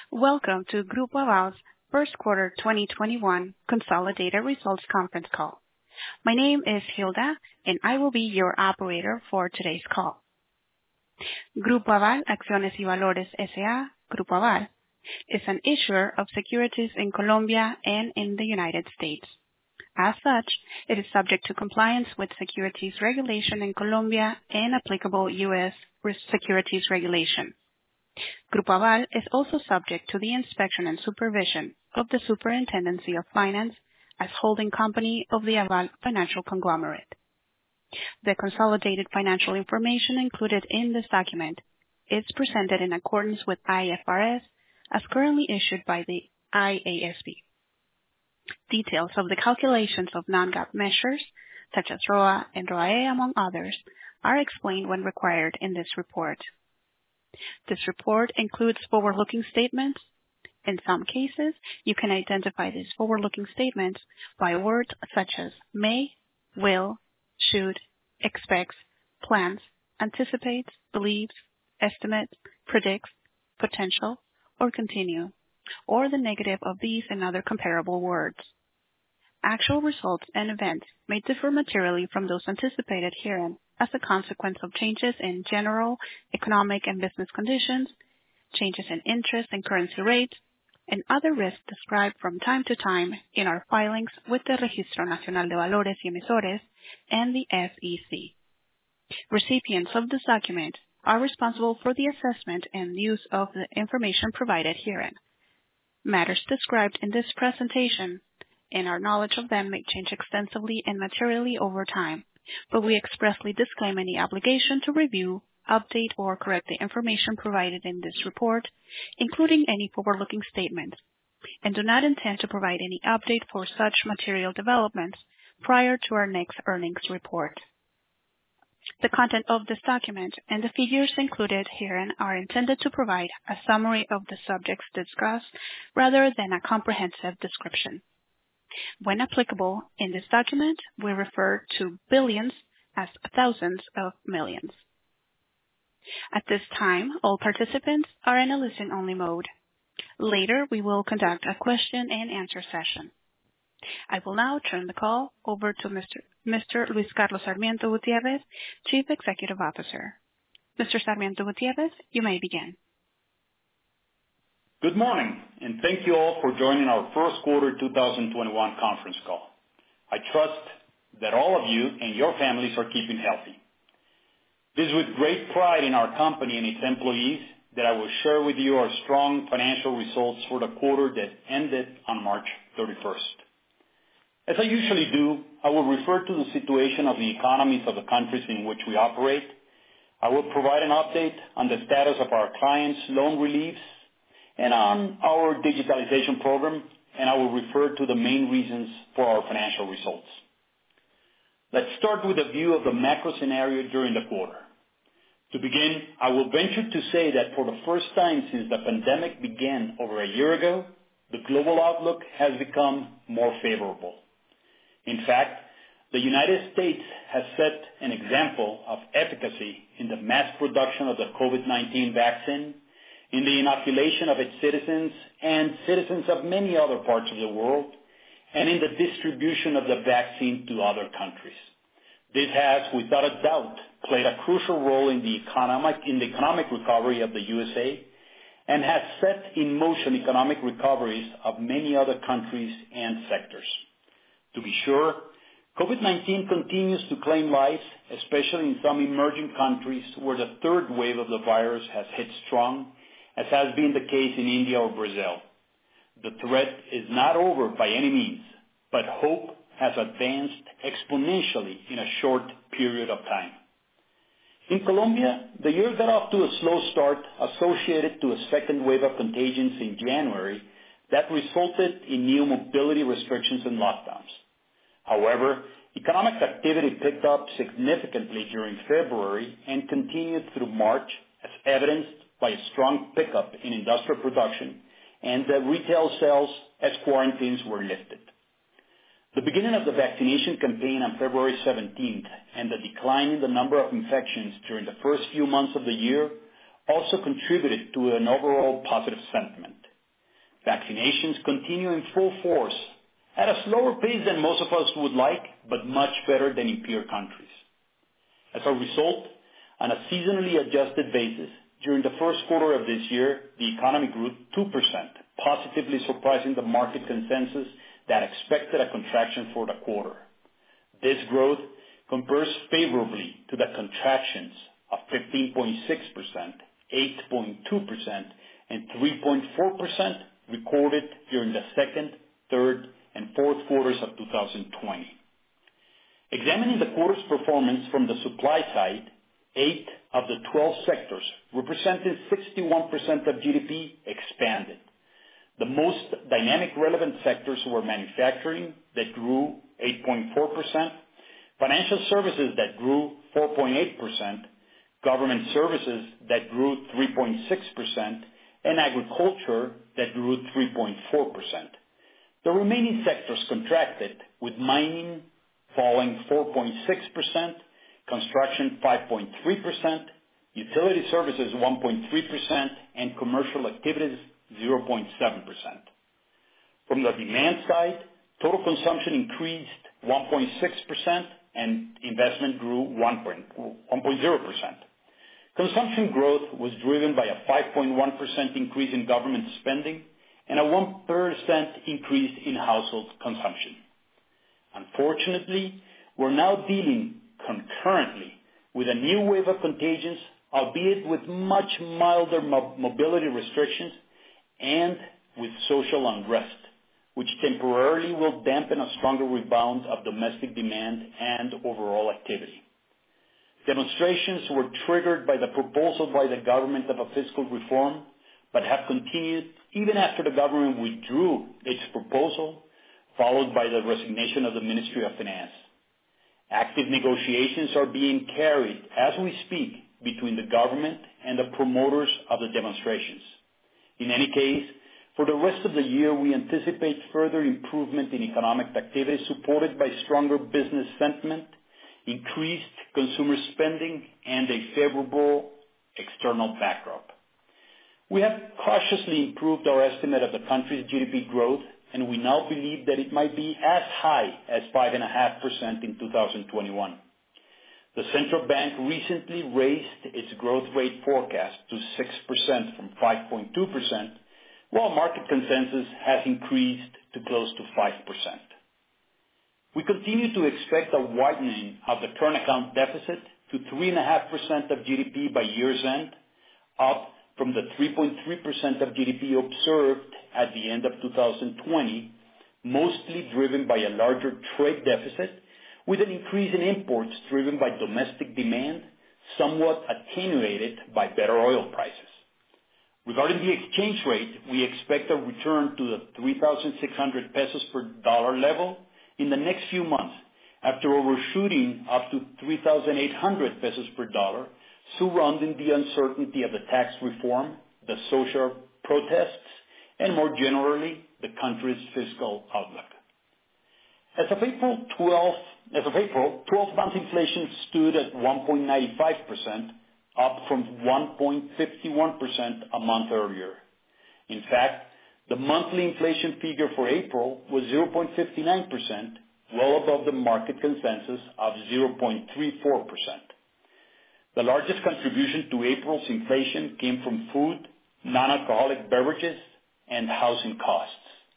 Welcome to Grupo Aval's first quarter 2021 consolidated results conference call. My name is Hilda, and I will be your operator for today's call. Grupo Aval Acciones y Valores S.A., Grupo Aval, is an issuer of securities in Colombia and in the United States. As such, it is subject to compliance with securities regulation in Colombia and applicable U.S. securities regulation. Grupo Aval is also subject to the inspection and supervision of the Superintendency of Finance as holding company of the Aval Financial Conglomerate. The consolidated financial information included in this document is presented in accordance with IFRS as currently issued by the IASB. Details of the calculations of non-GAAP measures, such as ROA and ROAE, among others, are explained when required in this report. This report includes forward-looking statements. In some cases, you can identify these forward-looking statements by words such as may, will, should, expects, plans, anticipates, believes, estimates, predicts, potential, or continue, or the negative of these and other comparable words. Actual results and events may differ materially from those anticipated herein as a consequence of changes in general economic and business conditions, changes in interest and currency rates, and other risks described from time to time in our filings with the Registro Nacional de Valores y Emisores and the SEC. Recipients of this document are responsible for the assessment and use of the information provided herein. Matters described in this presentation and our knowledge of them may change extensively and materially over time, but we expressly disclaim any obligation to review, update, or correct the information provided in this report, including any forward-looking statements, and do not intend to provide any update for such material developments prior to our next earnings report. The content of this document and the figures included herein are intended to provide a summary of the subjects discussed rather than a comprehensive description. When applicable, in this document, we refer to billions as thousands of millions. At this time, all participants are in a listen-only mode. Later, we will conduct a question and answer session. I will now turn the call over to Mr. Luis Carlos Sarmiento Gutierrez, Chief Executive Officer. Mr. Sarmiento Gutierrez, you may begin. Good morning, and thank you all for joining our first quarter 2021 conference call. I trust that all of you and your families are keeping healthy. It is with great pride in our company and its employees that I will share with you our strong financial results for the quarter that ended on March 31st. As I usually do, I will refer to the situation of the economies of the countries in which we operate. I will provide an update on the status of our clients' loan reliefs and on our digitalization program, and I will refer to the main reasons for our financial results. Let's start with a view of the macro scenario during the quarter. To begin, I will venture to say that for the first time since the pandemic began over a year ago, the global outlook has become more favorable. In fact, the United States has set an example of efficacy in the mass production of the COVID-19 vaccine, in the inoculation of its citizens and citizens of many other parts of the world, and in the distribution of the vaccine to other countries. This has, without a doubt, played a crucial role in the economic recovery of the USA and has set in motion economic recoveries of many other countries and sectors. To be sure, COVID-19 continues to claim lives, especially in some emerging countries where the third wave of the virus has hit strong, as has been the case in India or Brazil. The threat is not over by any means, but hope has advanced exponentially in a short period of time. In Colombia, the year got off to a slow start associated to a second wave of contagions in January that resulted in new mobility restrictions and lockdowns. However, economic activity picked up significantly during February and continued through March, as evidenced by a strong pickup in industrial production and retail sales as quarantines were lifted. The beginning of the vaccination campaign on February 17th and the decline in the number of infections during the first few months of the year also contributed to an overall positive sentiment. Vaccinations continue in full force at a slower pace than most of us would like, but much better than in peer countries. As a result, on a seasonally adjusted basis, during the first quarter of this year, the economy grew 2%, positively surprising the market consensus that expected a contraction for the quarter. This growth compares favorably to the contractions of 15.6%, 8.2%, and 3.4% recorded during the second, third, and fourth quarters of 2020. Examining the quarter's performance from the supply side, 8 of the 12 sectors, representing 61% of GDP, expanded. The most dynamic relevant sectors were manufacturing, that grew 8.4%, financial services, that grew 4.8%, government services, that grew 3.6%, and agriculture, that grew 3.4%. The remaining sectors contracted, with mining falling 4.6%, construction 5.3%, utility services 1.3%, and commercial activities 0.7%. From the demand side, total consumption increased 1.6% and investment grew 1.0%. Consumption growth was driven by a 5.1% increase in government spending and a 1% increase in household consumption. Unfortunately, we're now dealing concurrently with a new wave of contagions, albeit with much milder mobility restrictions and with social unrest, which temporarily will dampen a stronger rebound of domestic demand and overall activity. Demonstrations were triggered by the proposal by the government of a fiscal reform, but have continued even after the government withdrew its proposal, followed by the resignation of the Ministry of Finance. Active negotiations are being carried as we speak between the government and the promoters of the demonstrations. In any case, for the rest of the year, we anticipate further improvement in economic activity supported by stronger business sentiment, increased consumer spending, and a favorable external backdrop. We have cautiously improved our estimate of the country's GDP growth, and we now believe that it might be as high as 5.5% in 2021. The central bank recently raised its growth rate forecast to 6% from 5.2%, while market consensus has increased to close to 5%. We continue to expect a widening of the current account deficit to 3.5% of GDP by year's end, up from the 3.3% of GDP observed at the end of 2020, mostly driven by a larger trade deficit, with an increase in imports driven by domestic demand, somewhat attenuated by better oil prices. Regarding the exchange rate, we expect a return to the 3,600 pesos per dollar level in the next few months, after overshooting up to 3,800 pesos per dollar, surrounding the uncertainty of the tax reform, the social protests, and more generally, the country's fiscal outlook. As of April, 12-month inflation stood at 1.95%, up from 1.51% a month earlier. In fact, the monthly inflation figure for April was 0.59%, well above the market consensus of 0.34%. The largest contribution to April's inflation came from food, non-alcoholic beverages, and housing costs.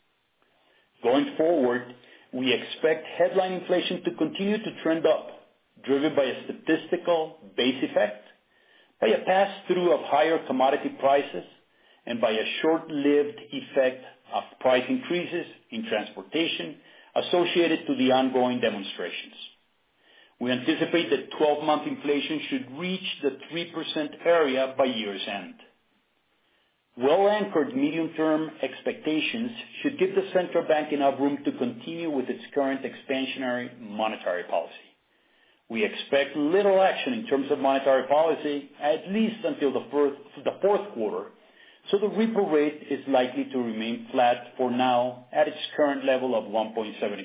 Going forward, we expect headline inflation to continue to trend up, driven by a statistical base effect, by a pass-through of higher commodity prices, and by a short-lived effect of price increases in transportation associated to the ongoing demonstrations. We anticipate that 12-month inflation should reach the 3% area by year's end. Well-anchored medium-term expectations should give the central bank enough room to continue with its current expansionary monetary policy. We expect little action in terms of monetary policy, at least until the fourth quarter, so the repo rate is likely to remain flat for now at its current level of 1.75%.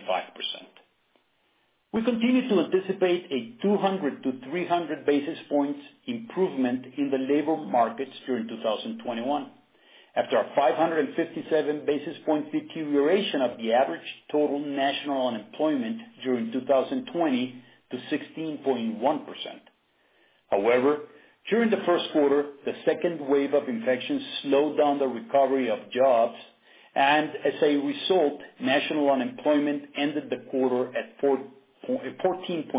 We continue to anticipate a 200 to 300 basis points improvement in the labor markets during 2021, after a 557 basis point deterioration of the average total national unemployment during 2020 to 16.1%. However, during the first quarter, the second wave of infections slowed down the recovery of jobs, and as a result, national unemployment ended the quarter at 14.2%,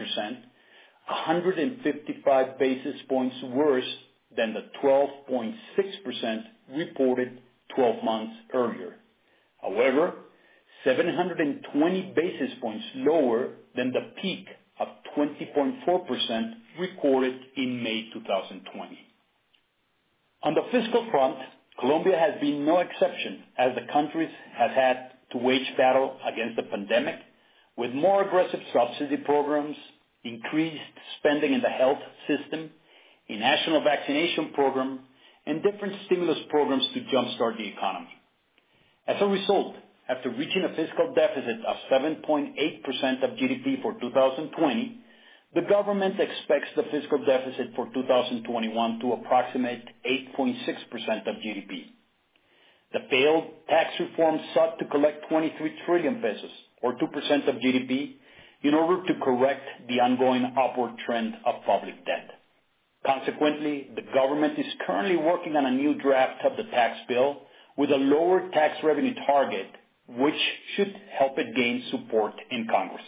155 basis points worse than the 12.6% reported 12 months earlier. However, 720 basis points lower than the peak of 20.4% recorded in May 2020. On the fiscal front, Colombia has been no exception, as the country has had to wage battle against the pandemic with more aggressive subsidy programs, increased spending in the health system, a national vaccination program, and different stimulus programs to jumpstart the economy. As a result, after reaching a fiscal deficit of 7.8% of GDP for 2020, the government expects the fiscal deficit for 2021 to approximate 8.6% of GDP. The failed tax reform sought to collect 23 trillion pesos, or 2% of GDP, in order to correct the ongoing upward trend of public debt. Consequently, the government is currently working on a new draft of the tax bill with a lower tax revenue target, which should help it gain support in Congress.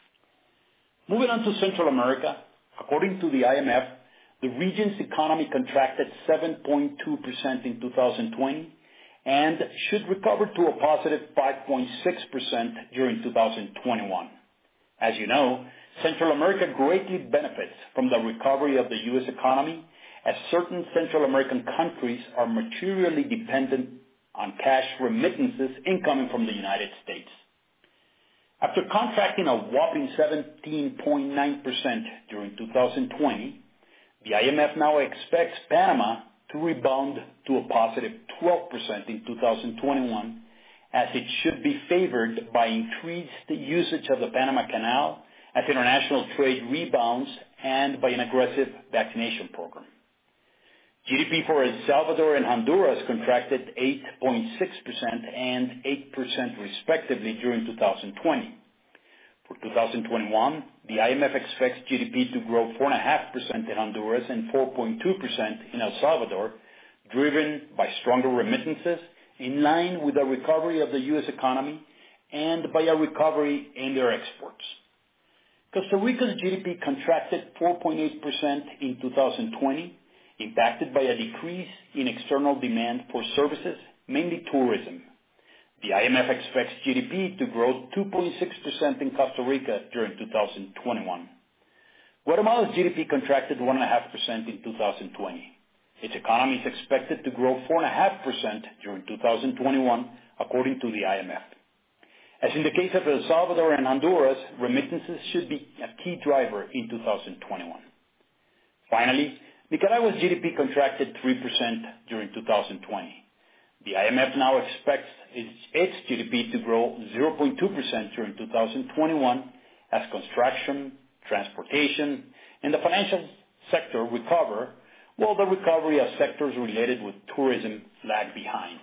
Moving on to Central America, according to the IMF, the region's economy contracted 7.2% in 2020 and should recover to a positive 5.6% during 2021. As you know, Central America greatly benefits from the recovery of the U.S. economy, as certain Central American countries are materially dependent on cash remittances incoming from the United States. After contracting a whopping 17.9% during 2020, the IMF now expects Panama to rebound to a positive 12% in 2021, as it should be favored by increased usage of the Panama Canal as international trade rebounds and by an aggressive vaccination program. GDP for El Salvador and Honduras contracted 8.6% and 8% respectively during 2020. For 2021, the IMF expects GDP to grow 4.5% in Honduras and 4.2% in El Salvador, driven by stronger remittances in line with the recovery of the U.S. economy and by a recovery in their exports. Costa Rica's GDP contracted 4.8% in 2020, impacted by a decrease in external demand for services, mainly tourism. The IMF expects GDP to grow 2.6% in Costa Rica during 2021. Guatemala's GDP contracted 1.5% in 2020. Its economy is expected to grow 4.5% during 2021, according to the IMF. As in the case of El Salvador and Honduras, remittances should be a key driver in 2021. Finally, Nicaragua's GDP contracted 3% during 2020. The IMF now expects its GDP to grow 0.2% during 2021 as construction, transportation, and the financial sector recover, while the recovery of sectors related with tourism lag behind.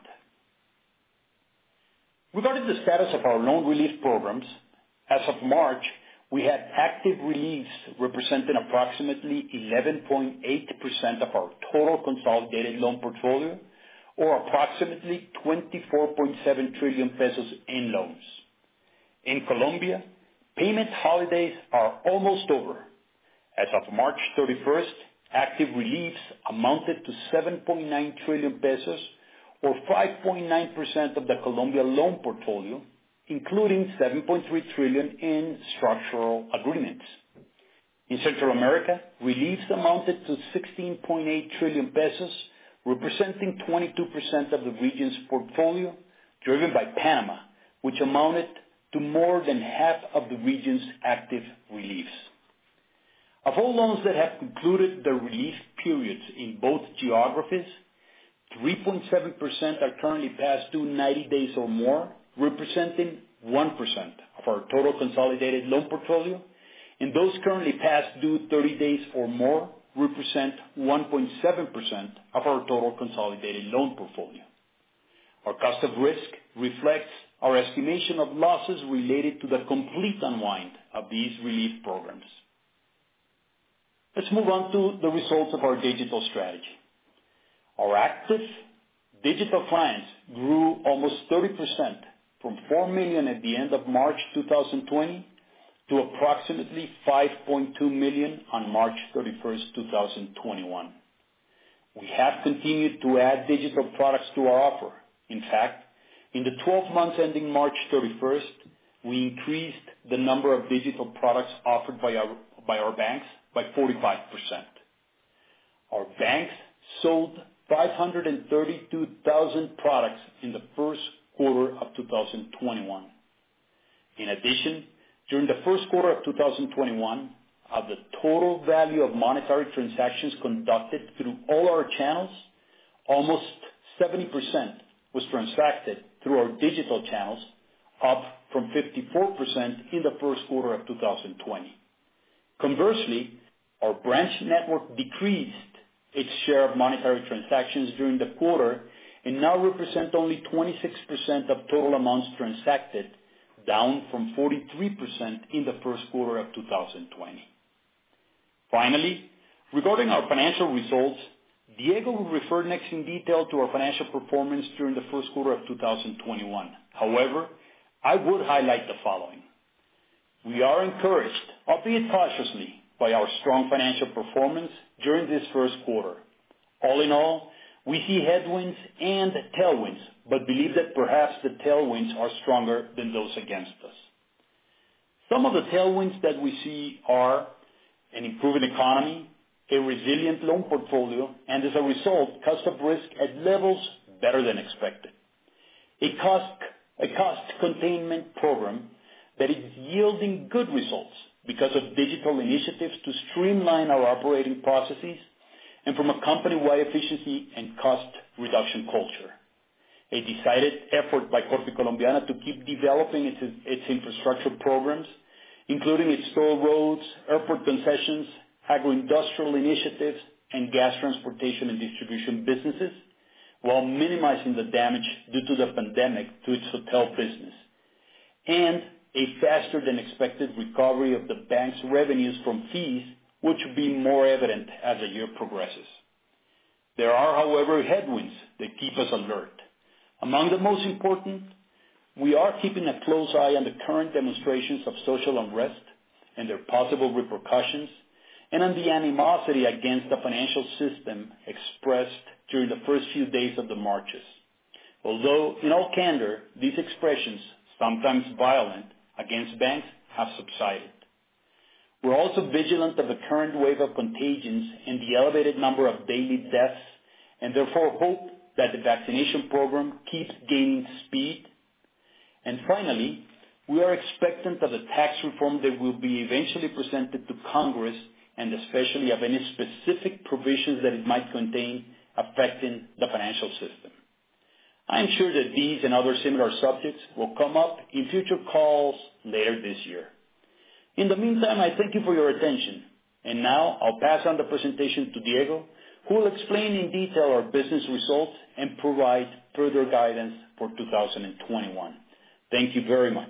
Regarding the status of our loan relief programs, as of March, we had active reliefs representing approximately 11.8% of our total consolidated loan portfolio, or approximately 24.7 trillion pesos in loans. In Colombia, payment holidays are almost over. As of March 31st, active reliefs amounted to 7.9 trillion pesos, or 5.9% of the Colombia loan portfolio, including 7.3 trillion in structural agreements. In Central America, reliefs amounted to 16.8 trillion pesos, representing 22% of the region's portfolio, driven by Panama, which amounted to more than half of the region's active reliefs. Of all loans that have concluded their relief periods in both geographies, 3.7% are currently past due 90 days or more, representing 1% of our total consolidated loan portfolio, and those currently past due 30 days or more represent 1.7% of our total consolidated loan portfolio. Our cost of risk reflects our estimation of losses related to the complete unwind of these relief programs. Let's move on to the results of our digital strategy. Our active digital clients grew almost 30%, from 4 million at the end of March 2020 to approximately 5.2 million on March 31st, 2021. We have continued to add digital products to our offer. In fact, in the 12 months ending March 31st, we increased the number of digital products offered by our banks by 45%. Our banks sold 532,000 products in the first quarter of 2021. In addition, during the first quarter of 2021, of the total value of monetary transactions conducted through all our channels, almost 70% was transacted through our digital channels, up from 54% in the first quarter of 2020. Conversely, our branch network decreased its share of monetary transactions during the quarter and now represent only 26% of total amounts transacted, down from 43% in the first quarter of 2020. Finally, regarding our financial results, Diego will refer next in detail to our financial performance during the first quarter of 2021. However, I would highlight the following. We are encouraged, albeit cautiously, by our strong financial performance during this first quarter. All in all, we see headwinds and tailwinds, but believe that perhaps the tailwinds are stronger than those against us. Some of the tailwinds that we see are an improving economy, a resilient loan portfolio, and as a result, cost of risk at levels better than expected. A cost containment program that is yielding good results because of digital initiatives to streamline our operating processes and from a company-wide efficiency and cost reduction culture. A decided effort by Corte Colombiana to keep developing its infrastructure programs, including its toll roads, airport concessions, agro-industrial initiatives, and gas transportation and distribution businesses, while minimizing the damage due to the pandemic to its hotel business, and a faster than expected recovery of the bank's revenues from fees, which will be more evident as the year progresses. There are, however, headwinds that keep us alert. Among the most important, we are keeping a close eye on the current demonstrations of social unrest and their possible repercussions, and on the animosity against the financial system expressed during the first few days of the marches. Although, in all candor, these expressions, sometimes violent, against banks have subsided. We're also vigilant of the current wave of contagions and the elevated number of daily deaths, and therefore hope that the vaccination program keeps gaining speed. And finally, we are expectant of the tax reform that will be eventually presented to Congress, and especially of any specific provisions that it might contain affecting the financial system. I am sure that these and other similar subjects will come up in future calls later this year. In the meantime, I thank you for your attention. And now I'll pass on the presentation to Diego, who will explain in detail our business results and provide further guidance for 2021. Thank you very much.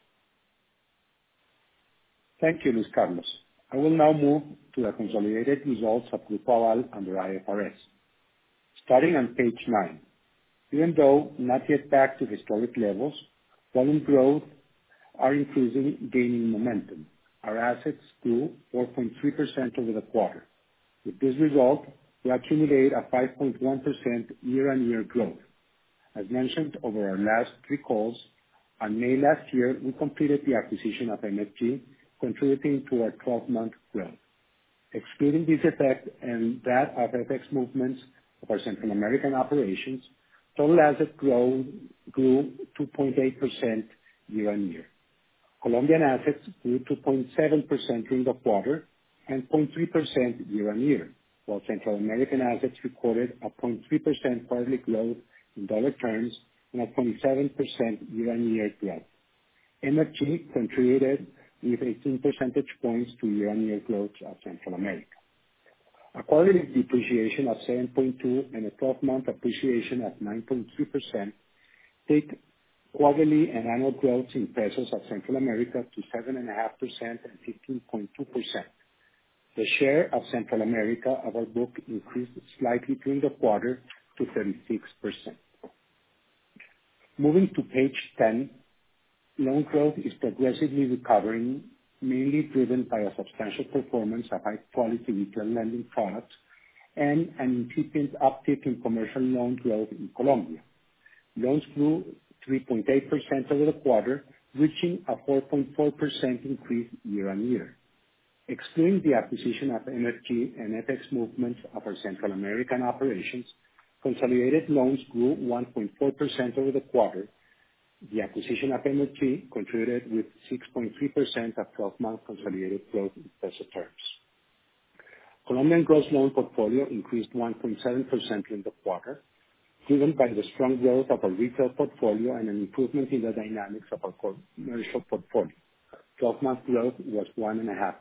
Thank you, Luis Carlos. I will now move to the consolidated results of Grupo Aval under IFRS. Starting on page 9. Even though not yet back to historic levels, volume growth are increasing, gaining momentum. Our assets grew 4.3% over the quarter. With this result, we accumulate a 5.1% year-on-year growth. As mentioned over our last 3 calls, on May last year, we completed the acquisition of MFG, contributing to our 12-month growth. Excluding this effect and that of FX movements of our Central American operations, total assets grew 2.8% year-on-year. Colombian assets grew 2.7% during the quarter and 0.3% year-on-year, while Central American assets recorded a 0.3% quarterly growth in dollar terms and a 27% year-on-year growth. MFG contributed with 18 percentage points to year-on-year growth of Central America. A quarterly depreciation of 7.2% and a 12-month appreciation of 9.3% take quarterly and annual growth in pesos at Central America to 7.5% and 15.2%. The share of Central America of our book increased slightly during the quarter to 36%. Moving to page 10, loan growth is progressively recovering, mainly driven by a substantial performance of high-quality retail lending products and an incipient uptick in commercial loan growth in Colombia. Loans grew 3.8% over the quarter, reaching a 4.4% increase year-on-year. Excluding the acquisition of energy and FX movements of our Central American operations, consolidated loans grew 1.4% over the quarter. The acquisition of energy contributed with 6.3% of 12-month consolidated growth in peso terms. Colombian gross loan portfolio increased 1.7% in the quarter, driven by the strong growth of our retail portfolio and an improvement in the dynamics of our commercial portfolio. 12-month growth was 1.5%.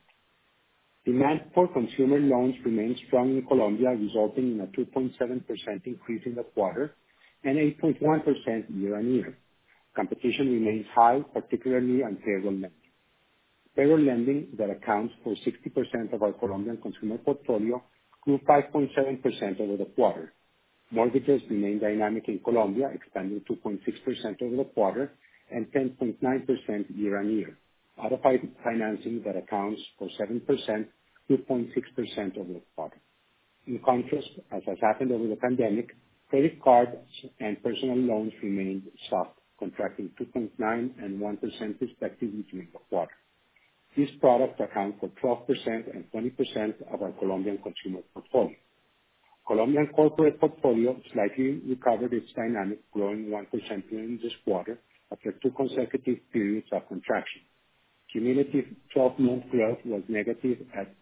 Demand for consumer loans remained strong in Colombia, resulting in a 2.7% increase in the quarter and 8.1% year-on-year. Competition remains high, particularly on payroll lending. Payroll lending, that accounts for 60% of our Colombian consumer portfolio, grew 5.7% over the quarter. Mortgages remain dynamic in Colombia, expanding 2.6% over the quarter and 10.9% year-on-year. Auto financing, that accounts for 7%, grew 0.6% over the quarter. In contrast, as has happened over the pandemic, credit cards and personal loans remained soft, contracting 2.9% and 1% respectively during the quarter. These products account for 12% and 20% of our Colombian consumer portfolio. Colombian corporate portfolio slightly recovered its dynamic, growing 1% during this quarter after two consecutive periods of contraction. Cumulative 12-month growth was negative at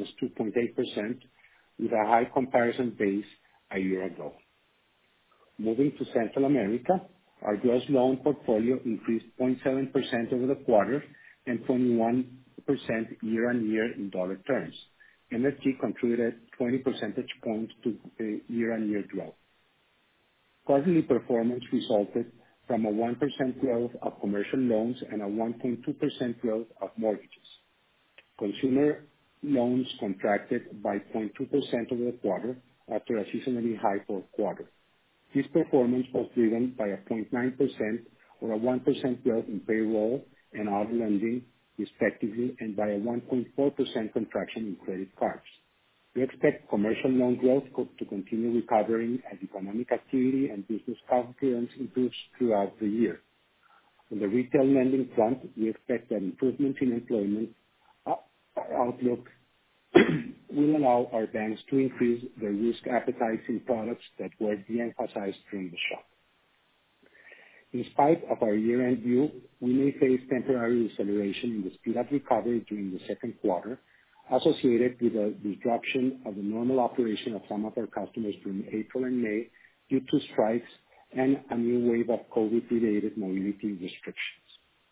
-2.8%, with a high comparison base a year ago. Moving to Central America, our gross loan portfolio increased 0.7% over the quarter and 21% year-on-year in dollar terms. Energy contributed 20 percentage points to the year-on-year growth. Quarterly performance resulted from a 1% growth of commercial loans and a 1.2% growth of mortgages. Consumer loans contracted by 0.2% over the quarter after a seasonally high fourth quarter. This performance was driven by a 0.9% or a 1% growth in payroll and auto lending, respectively, and by a 1.4% contraction in credit cards. We expect commercial loan growth to continue recovering as economic activity and business confidence improves throughout the year. On the retail lending front, we expect that improvements in employment outlook will allow our banks to increase their risk appetite in products that were de-emphasized during the shock. In spite of our year-end view, we may face temporary deceleration in the speed of recovery during the second quarter, associated with a disruption of the normal operation of some of our customers during April and May due to strikes and a new wave of COVID-related mobility restrictions.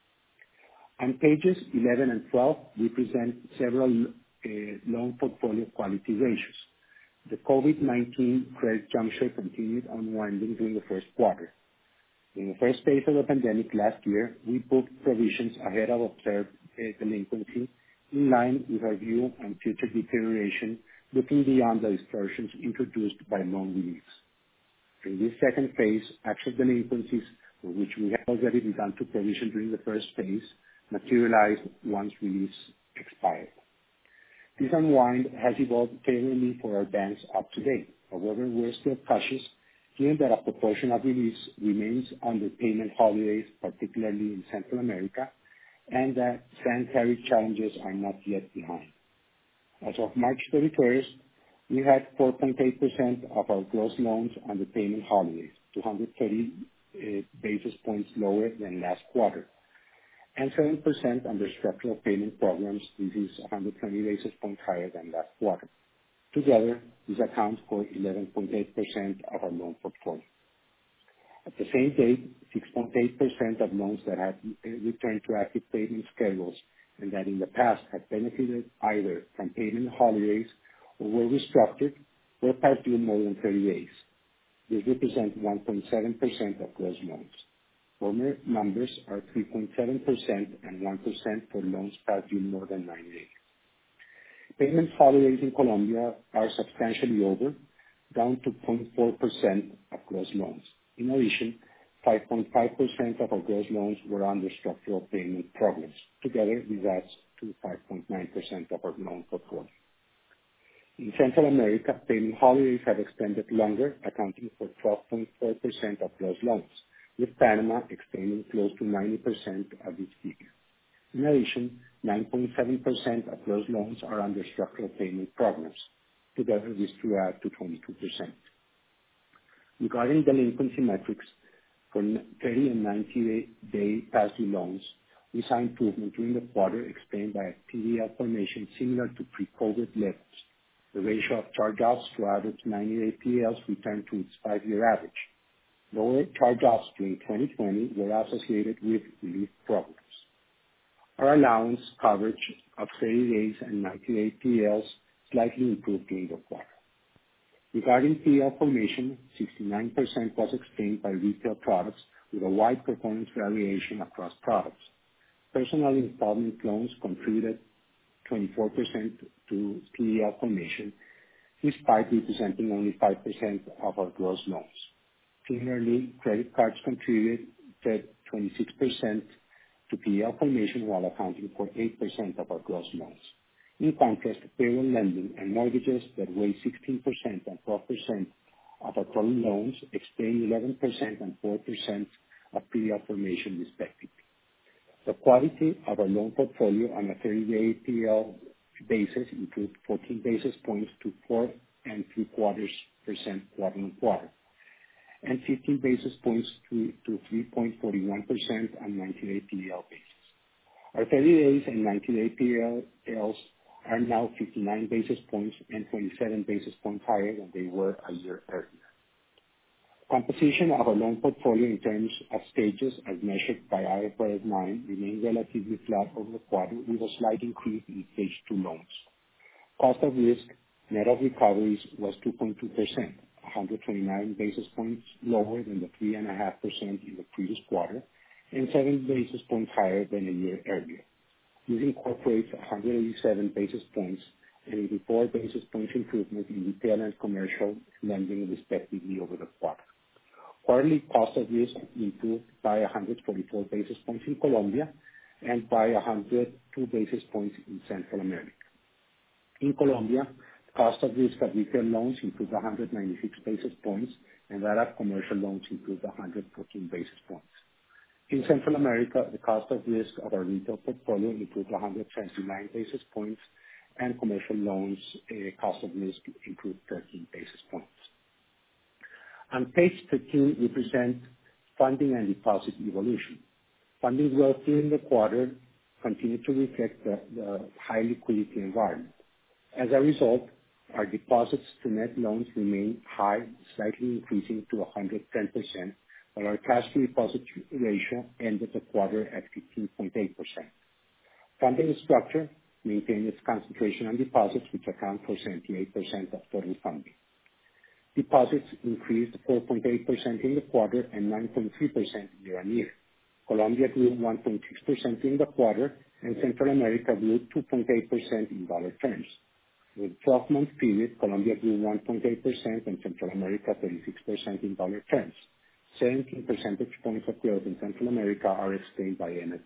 On pages 11 and 12, we present several loan portfolio quality ratios. The COVID-19 credit juncture continued unwinding during the first quarter. In the first phase of the pandemic last year, we booked provisions ahead of observed delinquency, in line with our view on future deterioration, looking beyond the distortions introduced by loan reliefs. In this second phase, actual delinquencies, for which we have already begun to provision during the first phase, materialized once reliefs expired. This unwind has evolved favorably for our banks up to date. However, we're still cautious, given that a proportion of reliefs remains under payment holidays, particularly in Central America, and that sanitary challenges are not yet behind. As of March 31st, we had 4.8% of our gross loans under payment holidays, 230 basis points lower than last quarter, and 7% under structural payment programs. This is 120 basis points higher than last quarter. Together, this accounts for 11.8% of our loan portfolio. At the same date, 6.8% of loans that had returned to active payment schedules and that in the past had benefited either from payment holidays or were restructured were past due more than 30 days. This represents 1.7% of gross loans. Former numbers are 3.7% and 1% for loans past due more than 90 days. Payment holidays in Colombia are substantially over, down to 0.4% of gross loans. In addition, 5.5% of our gross loans were under structural payment programs. Together, this adds to 5.9% of our loan portfolio. In Central America, payment holidays have extended longer, accounting for 12.4% of gross loans, with Panama extending close to 90% of this figure. In addition, 9.7% of gross loans are under structural payment programs. Together, these two add to 22%. Regarding delinquency metrics, for 30 and 90-day past due loans, we saw improvement during the quarter explained by a PDL formation similar to pre-COVID levels. The ratio of charge-offs to average 90-day PDLs returned to its 5-year average. Lower charge-offs during 2020 were associated with relief programs. Our allowance coverage of 30 days and 90-day PDLs slightly improved during the quarter. Regarding PDL formation, 69% was explained by retail products with a wide performance variation across products. Personal installment loans contributed 24% to PDL formation, despite representing only 5% of our gross loans. Similarly, credit cards contributed 26% to PDL formation while accounting for 8% of our gross loans. In contrast, payroll lending and mortgages that weigh 16% and 12% of our total loans explain 11% and 4% of PDL formation respectively. The quality of our loan portfolio on a 30-day PDL basis improved 14 basis points to 4.75% quarter-on-quarter, and 15 basis points to 3.41% on 90-day PDL basis. Our 30 days and 90-day PDLs are now 59 basis points and 27 basis points higher than they were a year earlier. Composition of our loan portfolio in terms of stages as measured by IFRS 9 remained relatively flat over the quarter with a slight increase in stage 2 loans. Cost of risk net of recoveries was 2.2%, 129 basis points lower than the 3.5% in the previous quarter and 7 basis points higher than a year earlier. This incorporates 187 basis points and 84 basis points improvement in retail and commercial lending respectively over the quarter. Quarterly cost of risk improved by 144 basis points in Colombia and by 102 basis points in Central America. In Colombia, cost of risk of retail loans improved 196 basis points and that of commercial loans improved 114 basis points. In Central America, the cost of risk of our retail portfolio improved 129 basis points, and commercial loans cost of risk improved 13 basis points. On page 13, we present funding and deposit evolution. Funding growth during the quarter continued to reflect the high liquidity environment. As a result, our deposits to net loans remain high, slightly increasing to 110%, while our cash to deposit ratio ended the quarter at 15.8%. Funding structure maintained its concentration on deposits, which account for 78% of total funding. Deposits increased 4.8% in the quarter and 9.3% year-on-year. Colombia grew 1.6% in the quarter, and Central America grew 2.8% in dollar terms. With 12-month period, Colombia grew 1.8% and Central America 36% in dollar terms. 17 percentage points of growth in Central America are explained by energy.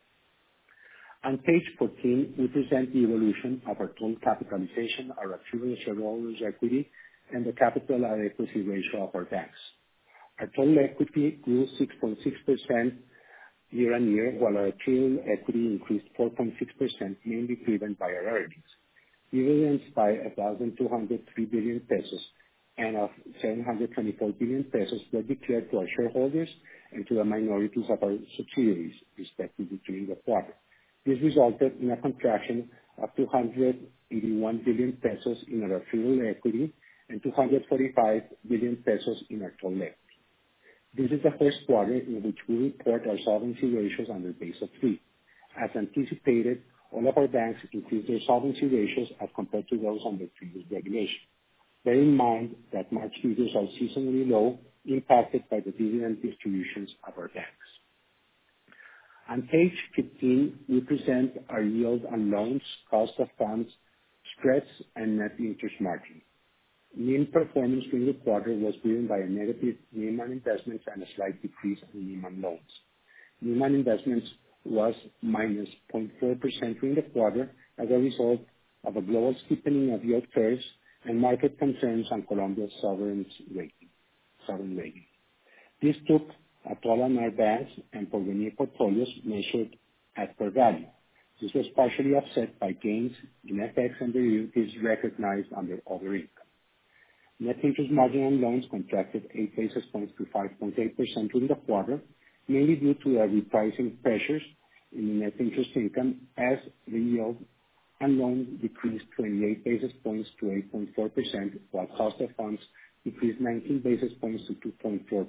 On page 14, we present the evolution of our total capitalization, our attributable shareholders' equity, and the capital adequacy ratio of our banks. Our total equity grew 6.6% year-on-year, while our attributable equity increased 4.6%, mainly driven by our earnings. Dividends by 1,203 billion pesos and of 724 billion pesos were declared to our shareholders and to the minorities of our subsidiaries, respectively, during the quarter. This resulted in a contraction of 281 billion pesos in our attributable equity and 245 billion pesos in our total equity. This is the first quarter in which we report our solvency ratios under Basel III. As anticipated, all of our banks increased their solvency ratios as compared to those under previous regulation. Bear in mind that March figures are seasonally low, impacted by the dividend distributions of our banks. On page 15, we present our yield on loans, cost of funds, spreads, and net interest margin. NIM performance during the quarter was driven by a negative NIM on investments and a slight decrease in NIM on loans. NIM on investments was minus 0.4% during the quarter as a result of a global steepening of yield curves and market concerns on Colombia's sovereign rating. This took a toll on our banks and Porvenir portfolios measured at fair value. This was partially offset by gains in FX and derivatives recognized under other income. Net interest margin on loans contracted 8 basis points to 5.8% during the quarter, mainly due to a repricing pressures in the net interest income as the yield on loans decreased 28 basis points to 8.4%, while cost of funds decreased 19 basis points to 2.4%.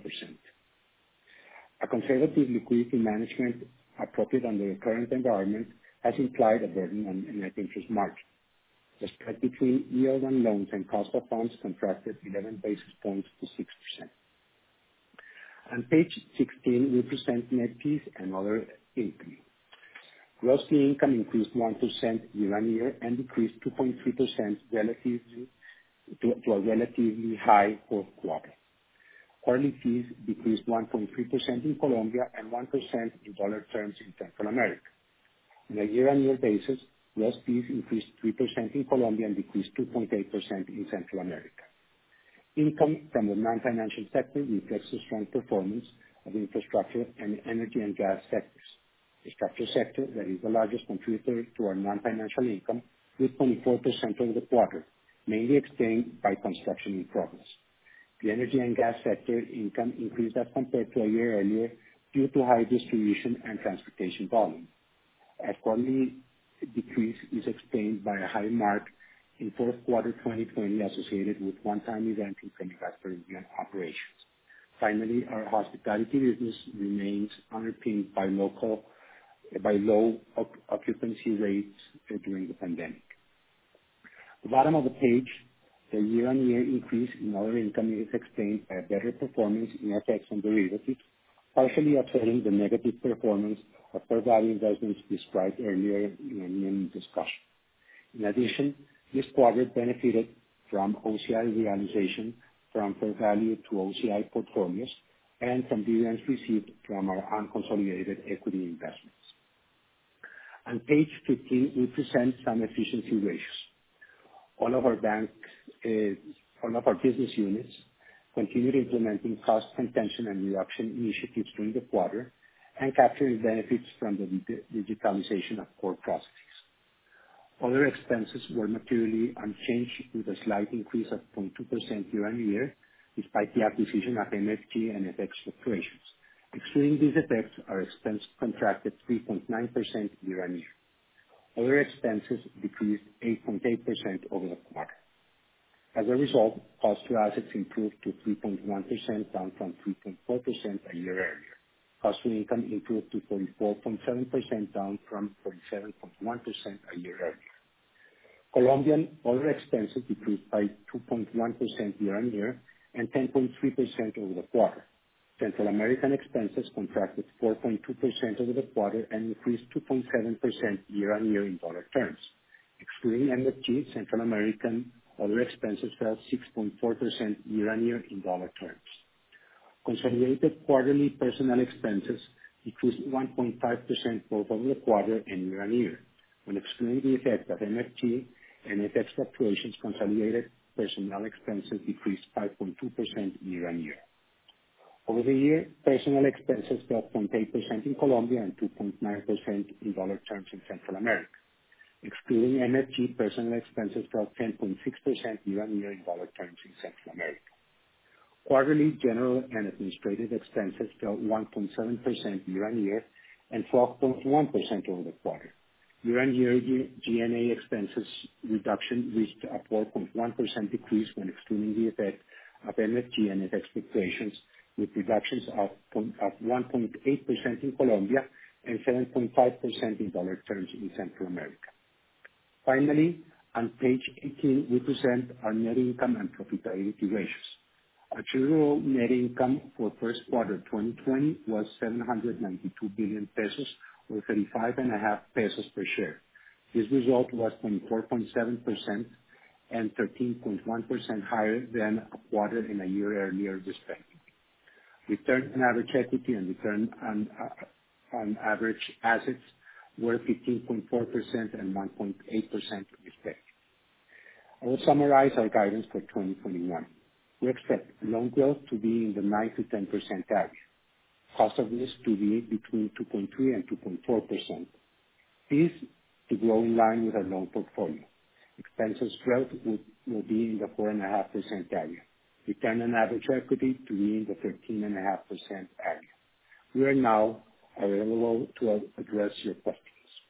A conservative liquidity management appropriate under the current environment has implied a burden on net interest margin. The spread between yield on loans and cost of funds contracted 11 basis points to 6%. On page 16, we present net fees and other income. Gross fee income increased 1% year-on-year and decreased 2.3% relatively to a relatively high fourth quarter. Quarterly fees decreased 1.3% in Colombia and 1% in dollar terms in Central America. On a year-on-year basis, gross fees increased 3% in Colombia and decreased 2.8% in Central America. Income from the non-financial sector reflects the strong performance of the infrastructure and energy and gas sectors. The structure sector, that is the largest contributor to our non-financial income, grew 24% over the quarter, mainly explained by construction in progress. The energy and gas sector income increased as compared to a year earlier due to high distribution and transportation volume. A quarterly decrease is explained by a high mark in fourth quarter 2020 associated with one-time event in Credigas Peruvian operations. Finally, our hospitality business remains underpinned by low occupancy rates during the pandemic. The bottom of the page, the year-on-year increase in other income is explained by a better performance in FX and derivatives, partially offsetting the negative performance of fair value investments described earlier in the discussion. In addition, this quarter benefited from OCI realization from fair value to OCI portfolios and from dividends received from our unconsolidated equity investments. On page 15, we present some efficiency ratios. All of our business units continued implementing cost contention and reduction initiatives during the quarter and capturing benefits from the digitalization of core processes. Other expenses were materially unchanged with a slight increase of 0.2% year-on-year, despite the acquisition of MFG and FX fluctuations. Excluding these effects, our expense contracted 3.9% year-on-year. Other expenses decreased 8.8% over the quarter. As a result, cost to assets improved to 3.1%, down from 3.4% a year earlier. Cost to income improved to 44.7%, down from 47.1% a year earlier. Colombian other expenses decreased by 2.1% year-on-year and 10.3% over the quarter. Central American expenses contracted 4.2% over the quarter and increased 2.7% year-on-year in dollar terms. Excluding MFG, Central American other expenses fell 6.4% year-on-year in dollar terms. Consolidated quarterly personnel expenses decreased 1.5% both over the quarter and year-on-year. When excluding the effect of MFG and FX fluctuations, consolidated personnel expenses decreased 5.2% year-on-year. Over the year, personnel expenses fell 0.8% in Colombia and 2.9% in dollar terms in Central America. Excluding MFG, personnel expenses fell 10.6% year-on-year in dollar terms in Central America. Quarterly general and administrative expenses fell 1.7% year-on-year and 12.1% over the quarter. Year-on-year G&A expenses reduction reached a 4.1% decrease when excluding the effect of MFG and FX fluctuations, with reductions of 1.8% in Colombia and 7.5% in dollar terms in Central America. Finally, On page 18, we present our net income and profitability ratios. Attributable net income for first quarter 2020 was 792 billion pesos, or 35.5 pesos per share. This result was 24.7% and 13.1% higher than a quarter and a year earlier, respectively. Return on average equity and return on average assets were 15.4% and 1.8%, respectively. I will summarize our guidance for 2021. We expect loan growth to be in the 9 to 10% area, cost of risk to be between 2.3 and 2.4%. Fees to grow in line with our loan portfolio. Expenses growth will be in the 4.5% area. Return on average equity to be in the 13.5% area. We are now available to address your questions.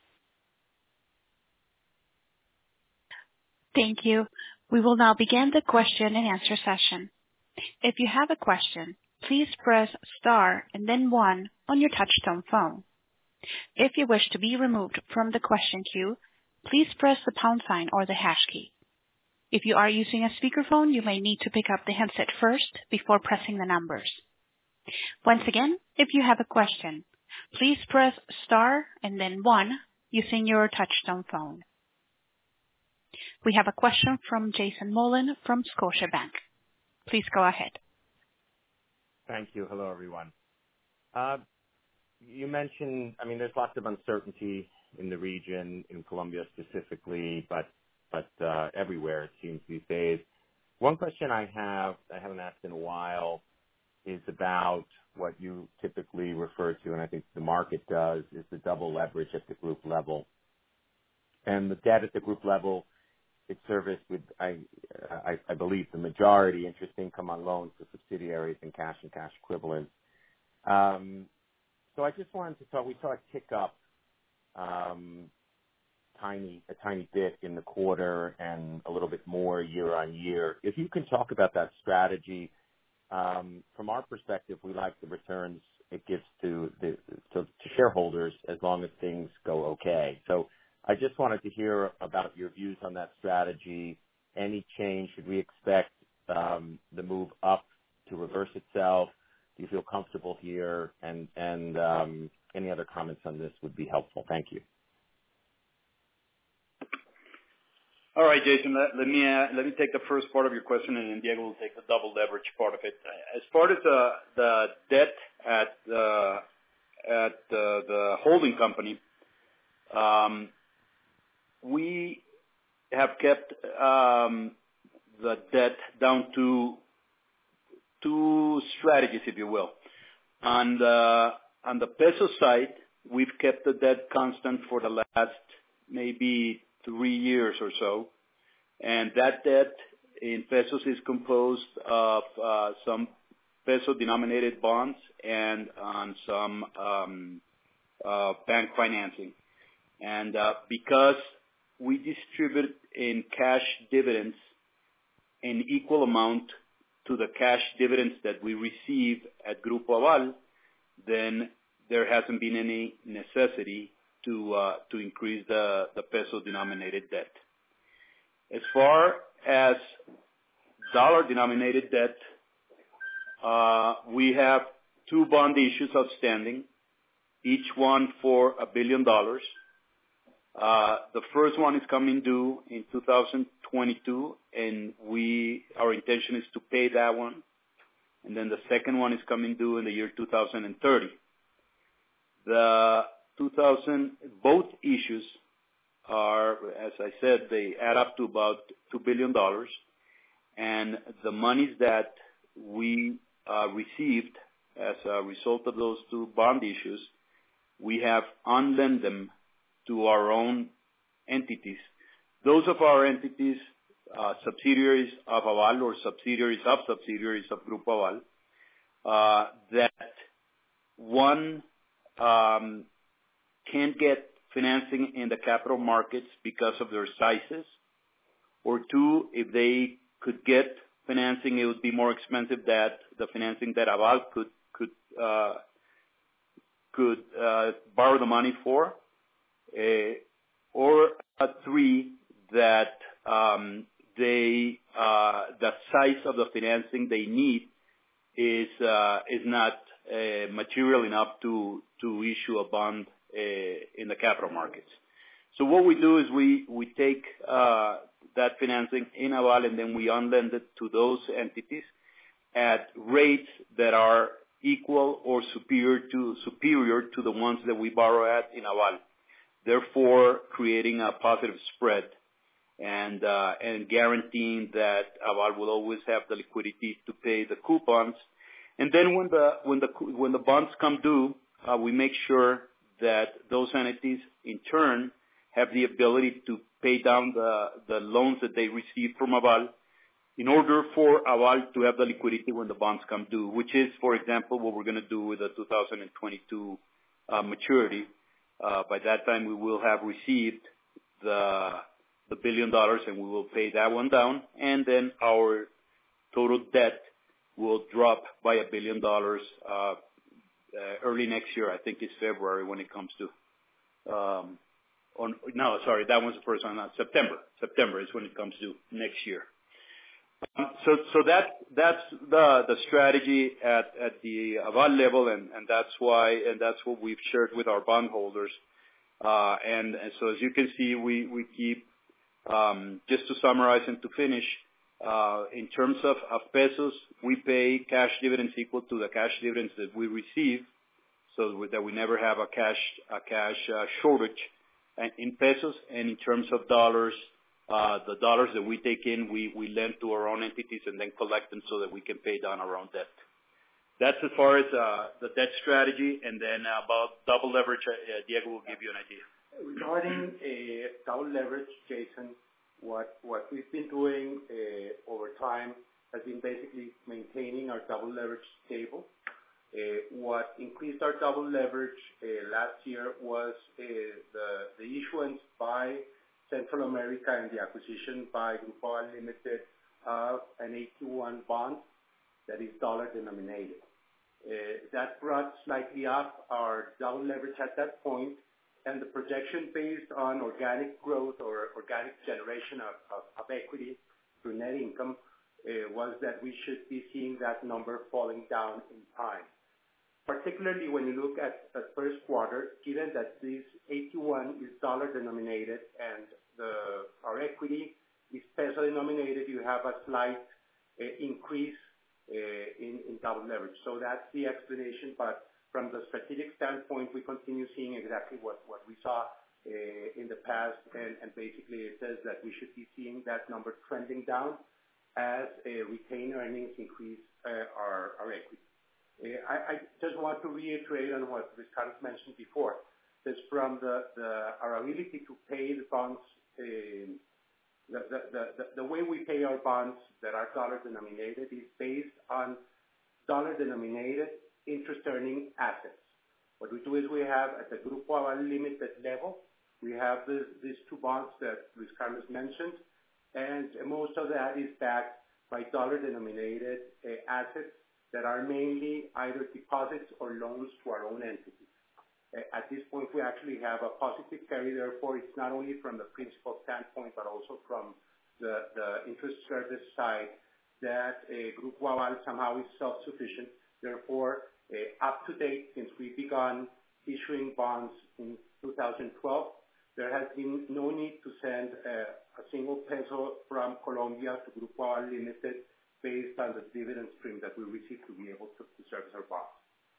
Thank you. We will now begin the question and answer session. If you have a question, please press star and then 1 on your touchtone phone. If you wish to be removed from the question queue, please press the pound sign or the hash key. If you are using a speakerphone, you may need to pick up the handset first before pressing the numbers. Once again, if you have a question, please press star and then 1 using your touchtone phone. We have a question from Jason Mollin from Scotiabank. Please go ahead. Thank you. Hello, everyone. You mentioned, there's lots of uncertainty in the region, in Colombia specifically, but everywhere it seems these days. One question I haven't asked in a while, is about what you typically refer to, and I think the market does, is the double leverage at the group level. And the debt at the group level, it's serviced with, I believe, the majority interest income on loans to subsidiaries and cash equivalents. So I just wanted to talk, we saw it tick up a tiny bit in the quarter and a little bit more year on year. If you can talk about that strategy, from our perspective, we like the returns it gives to shareholders as long as things go okay. So I just wanted to hear about your views on that strategy. Any change? Should we expect the move up to reverse itself? Do you feel comfortable here? And any other comments on this would be helpful. Thank you. All right, Jason. Let me take the first part of your question, and then Diego will take the double leverage part of it. As far as the debt at the holding company, we have kept the debt down to two strategies, if you will. On the peso side, we've kept the debt constant for the last maybe 3 years or so, and that debt in pesos is composed of some peso-denominated bonds and on some bank financing. And because we distribute in cash dividends an equal amount to the cash dividends that we receive at Grupo Aval, then there hasn't been any necessity to increase the peso-denominated debt. As far as dollar-denominated debt, we have 2 bond issues outstanding, each one for $1 billion. The first one is coming due in 2022, and our intention is to pay that one. And then the second one is coming due in the year 2030. Both issues are, as I said, they add up to about $2 billion. And the monies that we received as a result of those 2 bond issues, we have unlent them to our own entities. Those of our entities, subsidiaries of Aval or subsidiaries of Grupo Aval, that one can't get financing in the capital markets because of their sizes, or 2, if they could get financing, it would be more expensive than the financing that Aval could borrow the money for, or 3, that the size of the financing they need is not material enough to issue a bond in the capital markets. So what we do is we take that financing in Aval, and then we unlend it to those entities at rates that are equal or superior to the ones that we borrow at in Aval, therefore creating a positive spread and guaranteeing that Aval will always have the liquidity to pay the coupons. And then when the bonds come due, we make sure that those entities in turn have the ability to pay down the loans that they receive from Aval in order for Aval to have the liquidity when the bonds come due, which is, for example, what we're going to do with the 2022 maturity. By that time, we will have received the $1 billion, and we will pay that one down, and then our total debt will drop by $1 billion early next year. I think it's February when it comes to. That one's the first one. September. September is when it comes to next year. So that's the strategy at the Aval level, and that's what we've shared with our bondholders. And so as you can see, we keep just to summarize and to finish. In terms of pesos, we pay cash dividends equal to the cash dividends that we receive, so that we never have a cash shortage in pesos. And in terms of dollars, the dollars that we take in, we lend to our own entities and then collect them so that we can pay down our own debt. That's as far as the debt strategy. And then about double leverage, Diego will give you an idea. Regarding double leverage, Jason, what we've been doing over time has been basically maintaining our double leverage stable. What increased our double leverage last year was the issuance by Central America and the acquisition by Grupo Aval Limited of an AT1 bond that is dollar denominated. That brought slightly up our double leverage at that point, and the projection based on organic growth or organic generation of equity through net income was that we should be seeing that number falling down in time. Particularly when you look at the first quarter, given that this AT1 is dollar denominated and our equity is peso denominated, you have a slight increase in double leverage. So that's the explanation. But from the strategic standpoint, we continue seeing exactly what we saw in the past, and basically it says that we should be seeing that number trending down as retained earnings increase our equity. I just want to reiterate on what Luis Carlos mentioned before. Is from our ability to pay the bonds, the way we pay our bonds that are dollar denominated is based on dollar denominated interest earning assets. What we do is we have at the Grupo Aval Limited level, we have these two bonds that Luis Carlos mentioned, and most of that is backed by dollar denominated assets that are mainly either deposits or loans to our own entities. At this point, we actually have a positive carry. Therefore, it's not only from the principal standpoint, but also from the interest service side that Grupo Aval somehow is self-sufficient. Therefore, up to date, since we began issuing bonds in 2012, there has been no need to send a single peso from Colombia to Grupo Aval Limited based on the dividend stream that we receive to be able to service our bonds.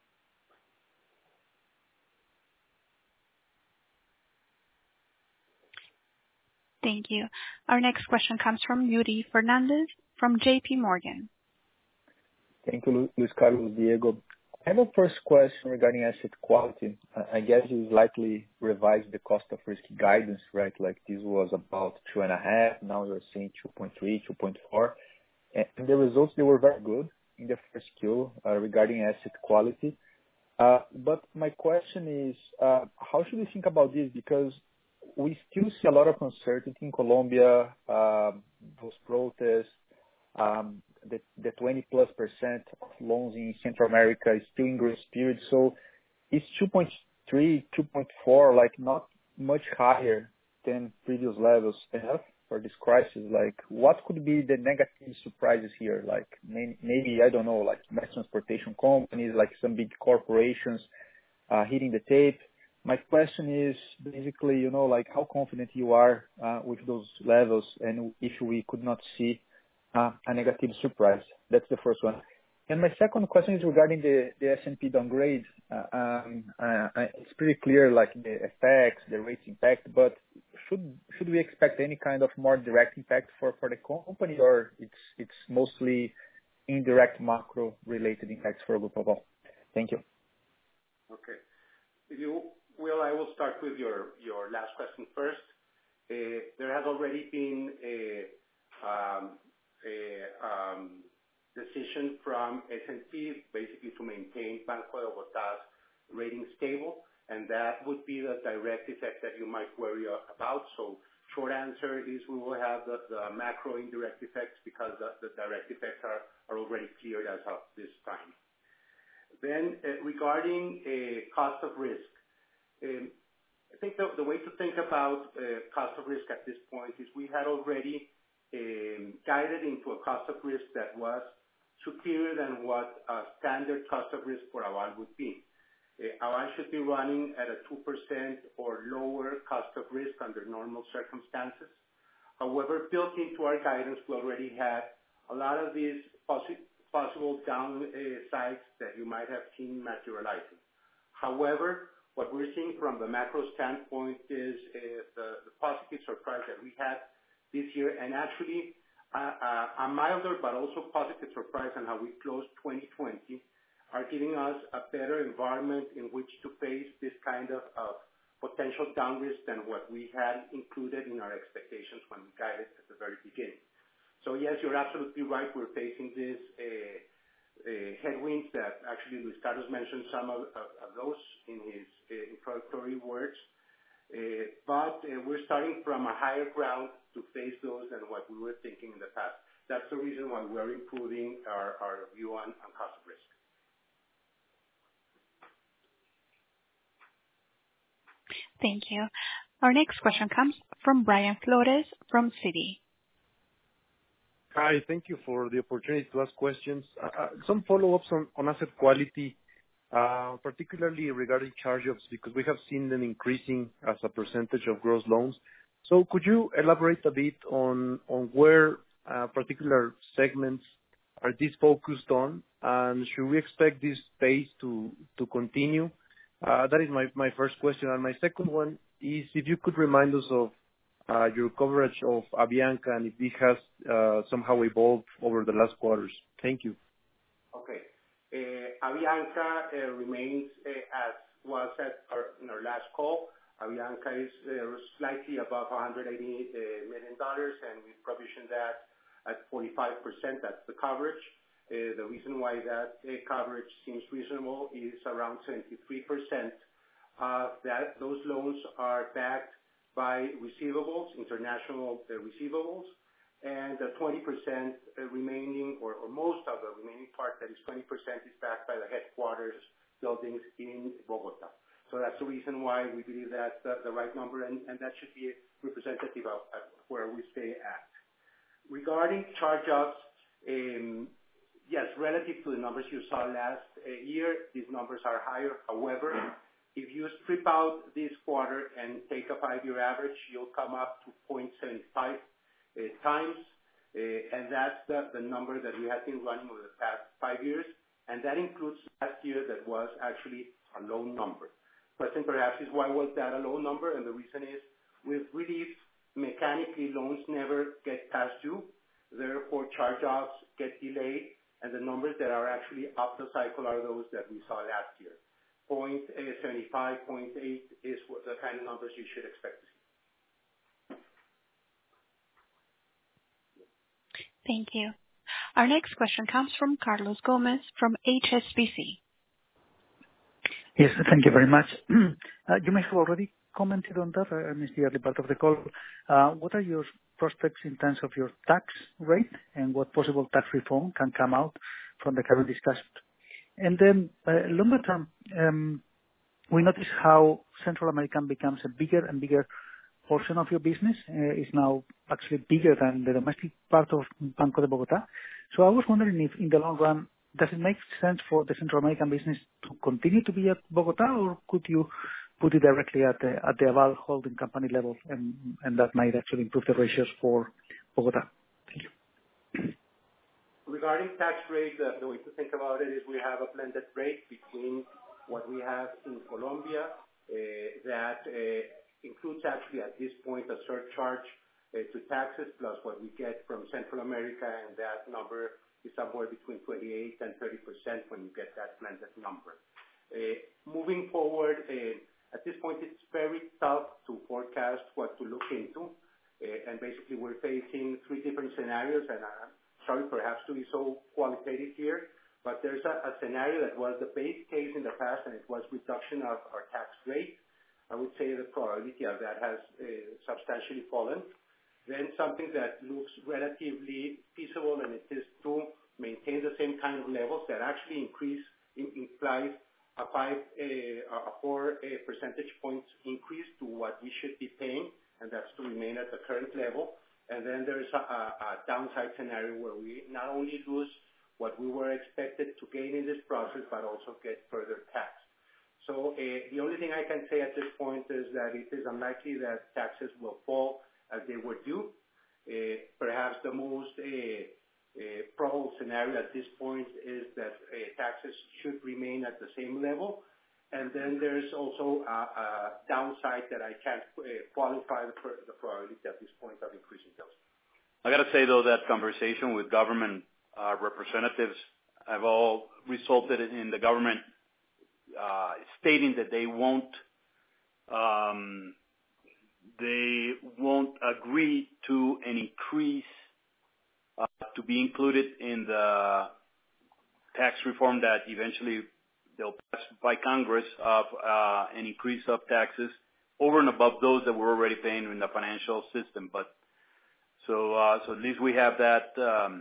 Thank you. Our next question comes from Yuri Fernandez from JP Morgan. Thank you, Luis Carlos, Diego. I have a first question regarding asset quality. I guess you likely revised the cost of risk guidance, right? Like this was about 2.5, now you're saying 2.3, 2.4. And the results, they were very good in the first Q regarding asset quality. But my question is, how should we think about this? Because we still see a lot of uncertainty in Colombia, those protests, the 20+% of loans in Central America is still in grace period. So is 2.3, 2.4 like not much higher than previous levels enough for this crisis, like what could be the negative surprises here? Like maybe I don't know, like mass transportation companies, like some big corporations hitting the tape. My question is basically, like how confident you are with those levels, and if we could not see a negative surprise. That's the first one. And my second question is regarding the S&P downgrade. It's pretty clear, like the effects, the rates impact, but should we expect any kind of more direct impact for the company, or it's mostly indirect macro related impacts for Grupo Aval? Thank you. Okay. If you will, I will start with your last question first. There has already been a decision from S&P basically to maintain Banco de Bogotà's rating stable, and that would be the direct effect that you might worry about. So short answer is we will have the macro indirect effects because the direct effects are already cleared as of this time. Then regarding cost of risk, I think the way to think about cost of risk at this point is we had already guided into a cost of risk that was superior than what a standard cost of risk for Aval would be. Aval should be running at a 2% or lower cost of risk under normal circumstances. However, built into our guidance, we already had a lot of these possible downsides that you might have seen materializing. However, what we're seeing from the macro standpoint is the positive surprise that we had this year, and actually a milder but also positive surprise on how we closed 2020 are giving us a better environment in which to face this kind of potential down risk than what we had included in our expectations when we guided at the very beginning. So yes, you're absolutely right. We're facing this headwinds that actually Luis Carlos mentioned some of those in his introductory words. But we're starting from a higher ground to face those than what we were thinking in the past. That's the reason why we're improving our view on cost of risk. Thank you. Our next question comes from Brian Flores from Citi. Hi, thank you for the opportunity to ask questions. Some follow-ups on asset quality, particularly regarding charge-offs, because we have seen them increasing as a percentage of gross loans. So could you elaborate a bit on where particular segments are these focused on, and should we expect this pace to continue? That is my first question. And my second one is if you could remind us of your coverage of Avianca and if this has somehow evolved over the last quarters. Thank you. Okay. Avianca remains as was said in our last call. Avianca is slightly above $180 million, and we provisioned that at 45%. That's the coverage. The reason why that coverage seems reasonable is around 73% of that. Those loans are backed by receivables, international receivables, and the 20% remaining, or most of the remaining part, that is 20%, is backed by the headquarters buildings in Bogota. So that's the reason why we believe that's the right number, and that should be representative of where we stay at. Regarding charge-offs, yes, relative to the numbers you saw last year, these numbers are higher. However, if you strip out this quarter and take a 5-year average, you'll come up to 0.75 times, and that's the number that we have been running over the past 5 years, and that includes last year that was actually a low number. Question perhaps is, why was that a low number? And the reason is, with relief, mechanically loans never get past due, therefore charge-offs get delayed, and the numbers that are actually up the cycle are those that we saw last year. 0.75, 0.8 is the kind of numbers you should expect to see. Thank you. Our next question comes from Carlos Gomez from HSBC. Yes, thank you very much. You may have already commented on that. I missed the early part of the call. What are your prospects in terms of your tax rate and what possible tax reform can come out from the current discussion? And then longer term, we notice how Central America becomes a bigger and bigger portion of your business is now actually bigger than the domestic part of Banco de Bogotá. So I was wondering if in the long run, does it make sense for the Central American business to continue to be at Bogotá, or could you put it directly at the Aval holding company level, and that might actually improve the ratios for Bogotá? Thank you. Regarding tax rate, the way to think about it is we have a blended rate between what we have in Colombia that includes actually at this point a surcharge to taxes plus what we get from Central America, and that number is somewhere between 28 and 30% when you get that blended number. Moving forward, at this point it's very tough to forecast what to look into, and basically we're facing three different scenarios, and I'm sorry perhaps to be so qualitative here, but there's a scenario that was the base case in the past, and it was reduction of our tax rate. I would say the probability of that has substantially fallen. Then something that looks relatively feasible, and it is to maintain the same kind of levels that actually implies a 4 percentage points increase to what we should be paying, and that's to remain at the current level. And then there's a downside scenario where we not only lose what we were expected to gain in this process, but also get further taxed. So the only thing I can say at this point is that it is unlikely that taxes will fall as they were due. Perhaps the most probable scenario at this point is that taxes should remain at the same level. And then there's also a downside that I can't qualify the probability at this point of increasing those. I got to say, though, that conversation with government representatives have all resulted in the government stating that they won't agree to an increase to be included in the tax reform that eventually they'll pass by Congress of an increase of taxes over and above those that we're already paying in the financial system. But so at least we have that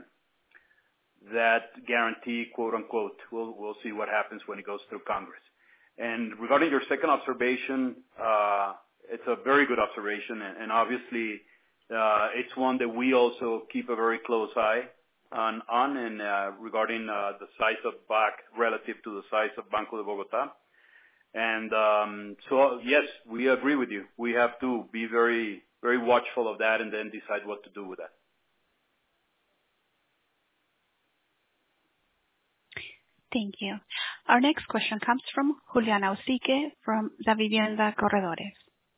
guarantee, quote unquote. We'll see what happens when it goes through Congress. And regarding your second observation, it's a very good observation, and obviously it's one that we also keep a very close eye on and regarding the size of BAC relative to the size of Banco de Bogotá. And so yes, we agree with you. We have to be very, very watchful of that and then decide what to do with that. Thank you. Our next question comes from Juliana Usique from Davivienda Corredores.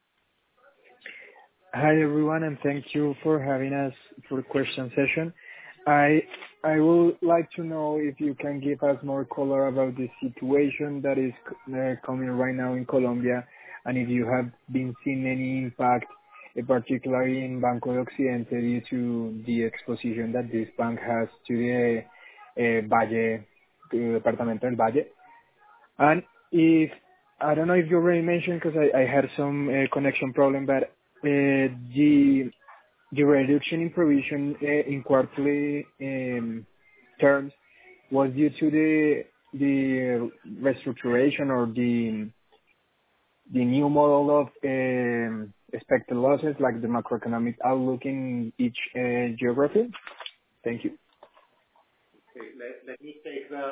Hi, everyone, and thank you for having us for the question session. I would like to know if you can give us more color about the situation that is coming right now in Colombia, and if you have been seeing any impact, particularly in Banco de Occidente, due to the exposition that this bank has to the Valle, to the Departamento del Valle. And if, I don't know if you already mentioned, because I had some connection problem, but the reduction in provision in quarterly terms was due to the restructuration or the new model of expected losses, like the macroeconomic outlook in each geography. Thank you. Okay, let me take the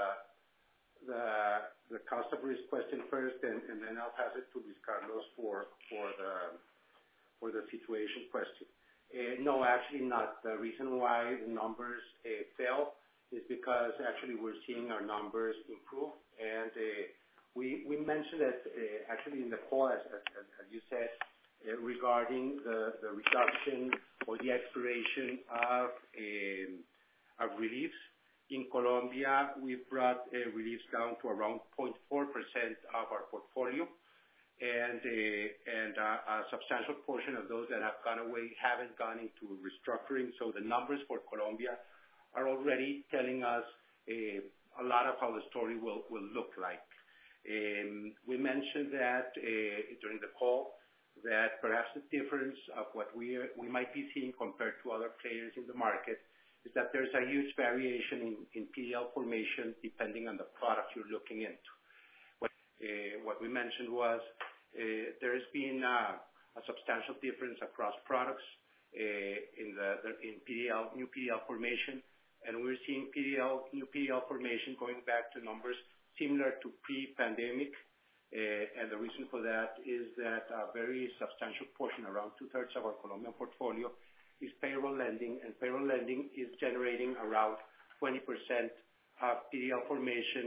cost of risk question first, and then I'll pass it to Luis Carlos for the situation question. No, actually not. The reason why the numbers fell is because actually we're seeing our numbers improve, and we mentioned that actually in the call, as you said, regarding the reduction or the expiration of reliefs. In Colombia, we've brought reliefs down to around 0.4% of our portfolio, and a substantial portion of those that have gone away haven't gone into restructuring. So the numbers for Colombia are already telling us a lot of how the story will look like. We mentioned that during the call that perhaps the difference of what we might be seeing compared to other players in the market is that there's a huge variation in PDL formation depending on the product you're looking into. What we mentioned was there's been a a substantial difference across products in new PDL formation, and we're seeing new PDL formation going back to numbers similar to pre-pandemic. And the reason for that is that a very substantial portion, around 2/3 of our Colombian portfolio, is payroll lending, and payroll lending is generating around 20% of PDL formation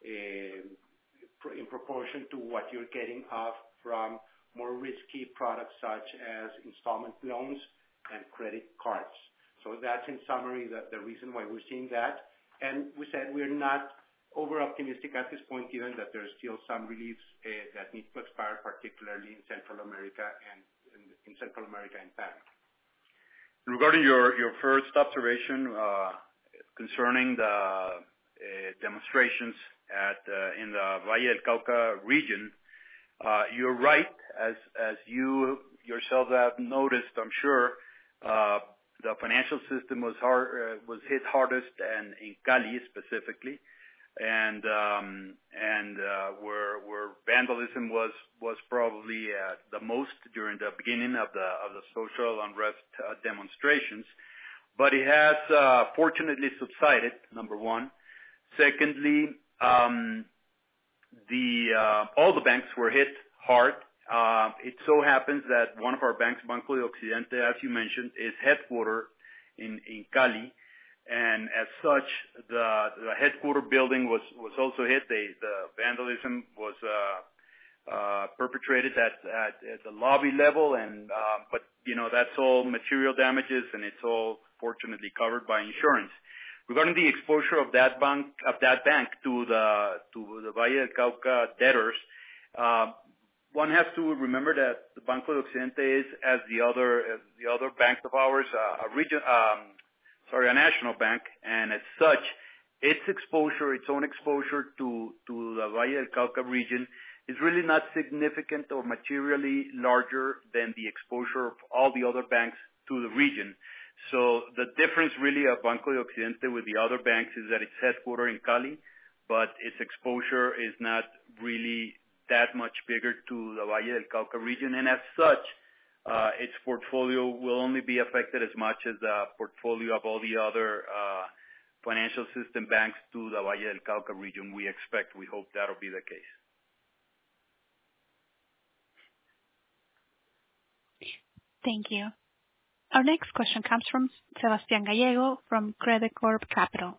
in proportion to what you're getting off from more risky products such as installment loans and credit cards. So that's in summary the reason why we're seeing that. And we said we're not over-optimistic at this point, given that there's still some reliefs that need to expire, particularly in Central America and Panama. Regarding your first observation concerning the demonstrations in the Valle del Cauca region, you're right. As you yourself have noticed, I'm sure, the financial system was hit hardest, and in Cali specifically, and where vandalism was probably the most during the beginning of the social unrest demonstrations. But it has fortunately subsided, number one. Secondly, all the banks were hit hard. It so happens that one of our banks, Banco de Occidente, as you mentioned, is headquartered in Cali. And as such, the headquarter building was also hit. The vandalism was perpetrated at the lobby level, but that's all material damages, and it's all fortunately covered by insurance. Regarding the exposure of that bank to the Valle del Cauca debtors, one has to remember that the Banco de Occidente is, as the other banks of ours, a national bank, and as such, its own exposure to the Valle del Cauca region is really not significant or materially larger than the exposure of all the other banks to the region. So the difference really of Banco de Occidente with the other banks is that it's headquartered in Cali, but its exposure is not really that much bigger to the Valle del Cauca region, and as such, its portfolio will only be affected as much as the portfolio of all the other financial system banks to the Valle del Cauca region. We hope that'll be the case. Thank you. Our next question comes from Sebastián Gallego from Credicorp Capital.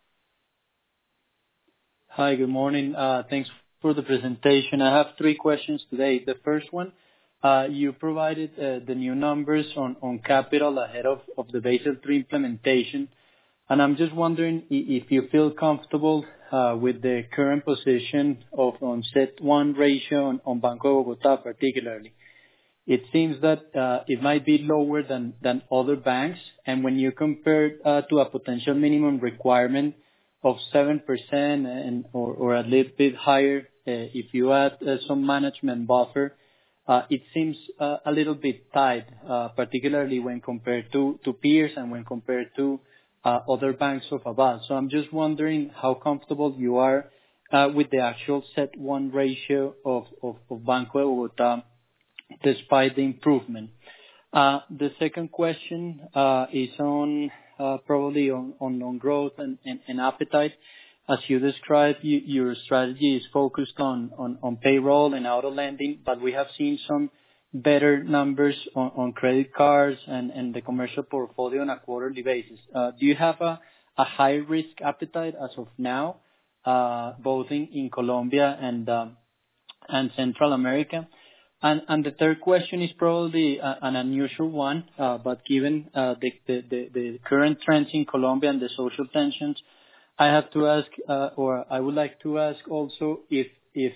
Hi, good morning. Thanks for the presentation. I have 3 questions today. The first one, you provided the new numbers on capital ahead of the Basel III implementation, and I'm just wondering if you feel comfortable with the current position on CET1 ratio on Banco de Bogotá particularly. It seems that it might be lower than other banks, and when you compare to a potential minimum requirement of 7% or a little bit higher, if you add some management buffer, it seems a little bit tight, particularly when compared to peers and when compared to other banks of above. So I'm just wondering how comfortable you are with the actual CET1 ratio of Banco de Bogotá, despite the improvement. The second question is probably on growth and appetite. As you described, your strategy is focused on payroll and auto lending, but we have seen some better numbers on credit cards and the commercial portfolio on a quarterly basis. Do you have a high risk appetite as of now, both in Colombia and Central America? And the third question is probably an unusual one, but given the current trends in Colombia and the social tensions, I have to ask, or I would like to ask also if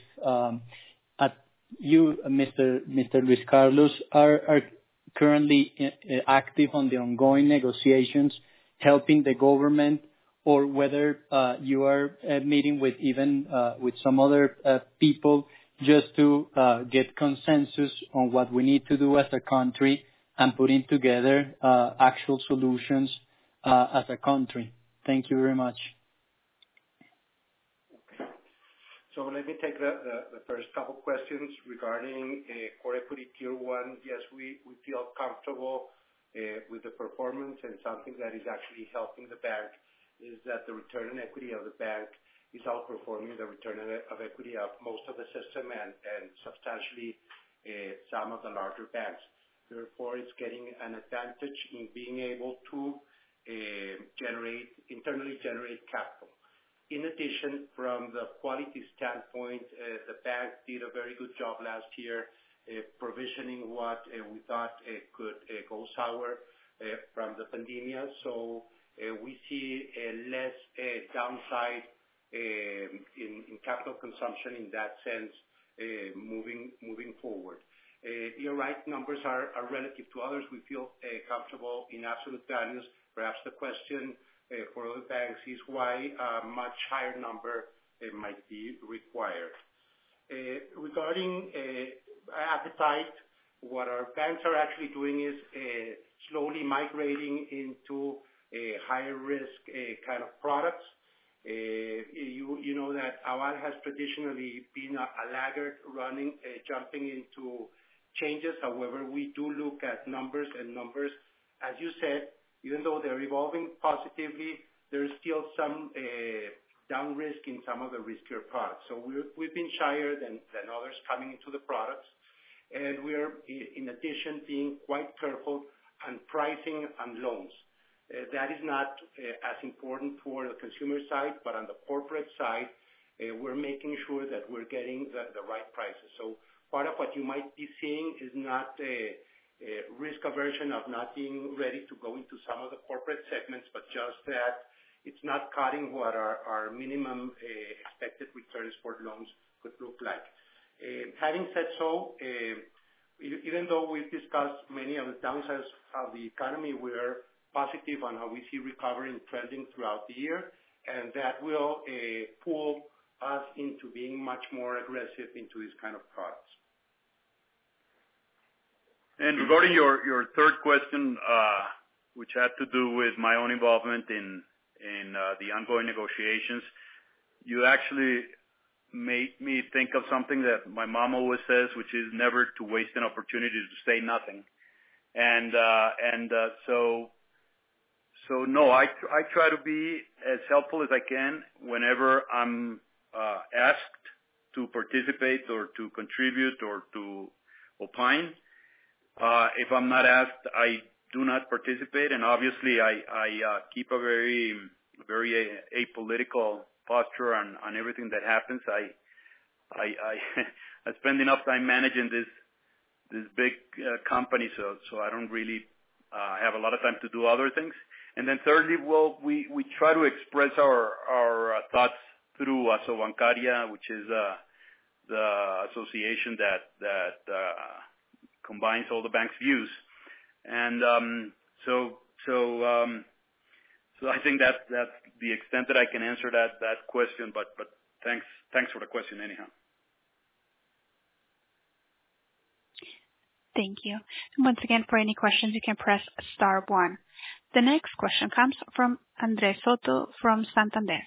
you, Mr. Luis Carlos, are currently active on the ongoing negotiations, helping the government, or whether you are meeting with some other people just to get consensus on what we need to do as a country and putting together actual solutions as a country. Thank you very much. So let me take the first couple questions regarding Core Equity Tier 1. Yes, we feel comfortable with the performance, and something that is actually helping the bank is that the return on equity of the bank is outperforming the return of equity of most of the system and substantially some of the larger banks. Therefore, it's getting an advantage in being able to internally generate capital. In addition, from the quality standpoint, the bank did a very good job last year provisioning what we thought could go sour from the pandemia. So we see less downside in capital consumption in that sense moving forward. You're right, numbers are relative to others. We feel comfortable in absolute values. Perhaps the question for other banks is why a much higher number might be required. Regarding appetite, what our banks are actually doing is slowly migrating into higher risk kind of products. You know that Aval has traditionally been a laggard jumping into changes. However, we do look at numbers, as you said, even though they're evolving positively, there's still some down risk in some of the riskier products. So we've been shyer than others coming into the products, and we're in addition being quite careful on pricing on loans. That is not as important for the consumer side, but on the corporate side, we're making sure that we're getting the right prices. So part of what you might be seeing is not risk aversion of not being ready to go into some of the corporate segments, but just that it's not cutting what our minimum expected returns for loans could look like. Having said so, even though we've discussed many of the downsides of the economy, we're positive on how we see recovery and trending throughout the year, and that will pull us into being much more aggressive into these kind of products. And regarding your third question, which had to do with my own involvement in the ongoing negotiations, you actually made me think of something that my mom always says, which is never to waste an opportunity to say nothing. So no, I try to be as helpful as I can whenever I'm asked to participate or to contribute or to opine. If I'm not asked, I do not participate, and obviously I keep a very apolitical posture on everything that happens. I spend enough time managing this big company, so I don't really have a lot of time to do other things. And then thirdly, we try to express our thoughts through Asobancaria, which is the association that combines all the bank's views, and so I think that's the extent that I can answer that question. But thanks for the question anyhow. Thank you. And once again, for any questions, you can press star 1. The next question comes from Andres Soto from Santander.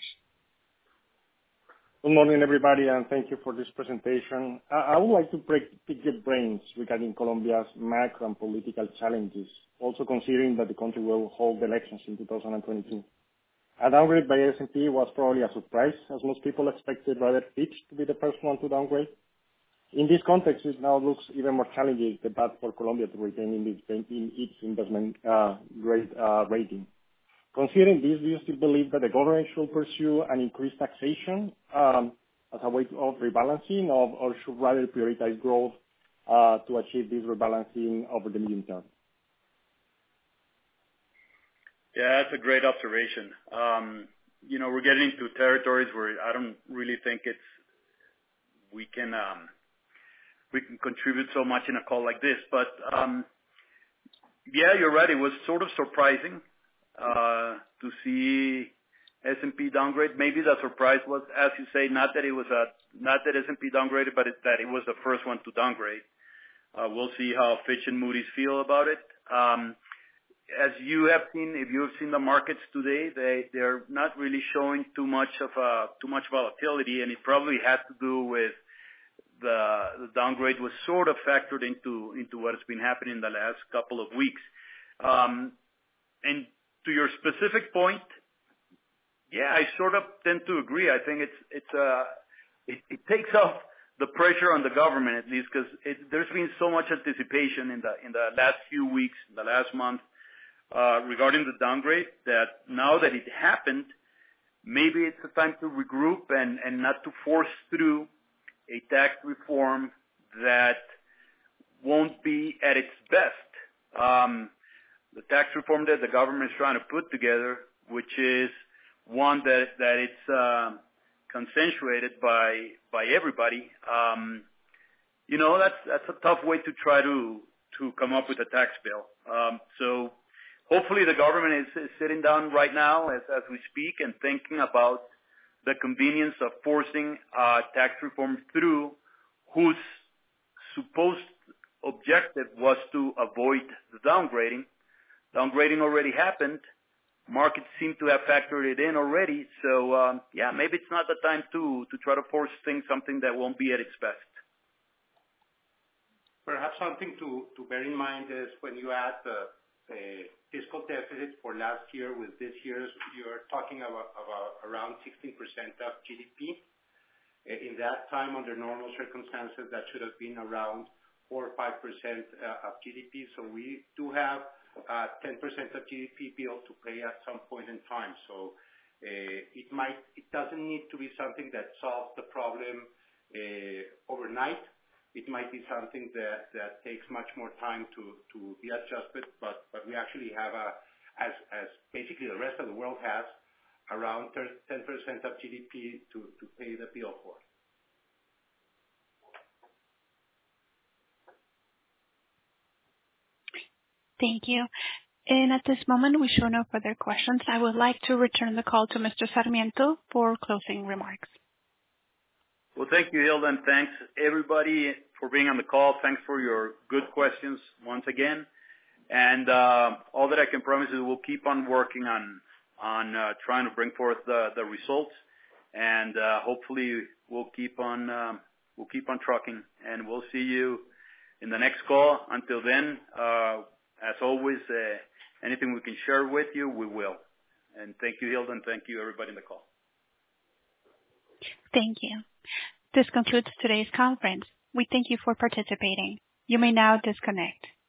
Good morning, everybody, and thank you for this presentation. I would like to pick your brains regarding Colombia's macro and political challenges, also considering that the country will hold elections in 2022. A downgrade by S&P was probably a surprise, as most people expected rather Fitch to be the first one to downgrade. In this context, it now looks even more challenging the path for Colombia to retain its investment grade rating. Considering this, do you still believe that the government should pursue an increased taxation as a way of rebalancing, or should rather prioritize growth to achieve this rebalancing over the medium term? Yeah, that's a great observation. We're getting into territories where I don't really think we can contribute so much in a call like this. But yeah, you're right. It was sort of surprising to see S&P downgrade. Maybe the surprise was, as you say, not that S&P downgraded, but that it was the first one to downgrade. We'll see how Fitch and Moody's feel about it. as you have seen, if you have seen the markets today, they're not really showing too much volatility, and it probably has to do with the downgrade was sort of factored into what has been happening in the last couple of weeks. And to your specific point, yeah, I sort of tend to agree. I think it takes off the pressure on the government, at least, because there's been so much anticipation in the last few weeks, the last month, regarding the downgrade, that now that it happened, maybe it's a time to regroup and not to force through a tax reform that won't be at its best. The tax reform that the government is trying to put together, which is one that it's consensuated by everybody, that's a tough way to try to come up with a tax bill. So hopefully the government is sitting down right now as we speak and thinking about the convenience of forcing tax reform through, whose supposed objective was to avoid the downgrading. Downgrading already happened. Markets seem to have factored it in already. So, maybe it's not the time to try to force something that won't be at its best. Perhaps something to bear in mind is when you add the fiscal deficit for last year with this year's, you're talking about around 16% of GDP. In that time, under normal circumstances, that should have been around 4 or 5% of GDP. So we do have 10% of GDP bill to pay at some point in time. So it doesn't need to be something that solves the problem overnight. It might be something that takes much more time to be adjusted, but we actually have as basically the rest of the world has, around 10% of GDP to pay the bill for. Thank you. And at this moment, we show no further questions. I would like to return the call to Mr. Sarmiento for closing remarks. Well, thank you, Hilda, and thanks everybody for being on the call. Thanks for your good questions once again. And all that I can promise is we'll keep on working on trying to bring forth the results, and hopefully we'll keep on trucking, and we'll see you in the next call. Until then, as always, anything we can share with you, we will. And thank you, Hilda, and thank you everybody in the call. Thank you. This concludes today's conference. We thank you for participating. You may now disconnect.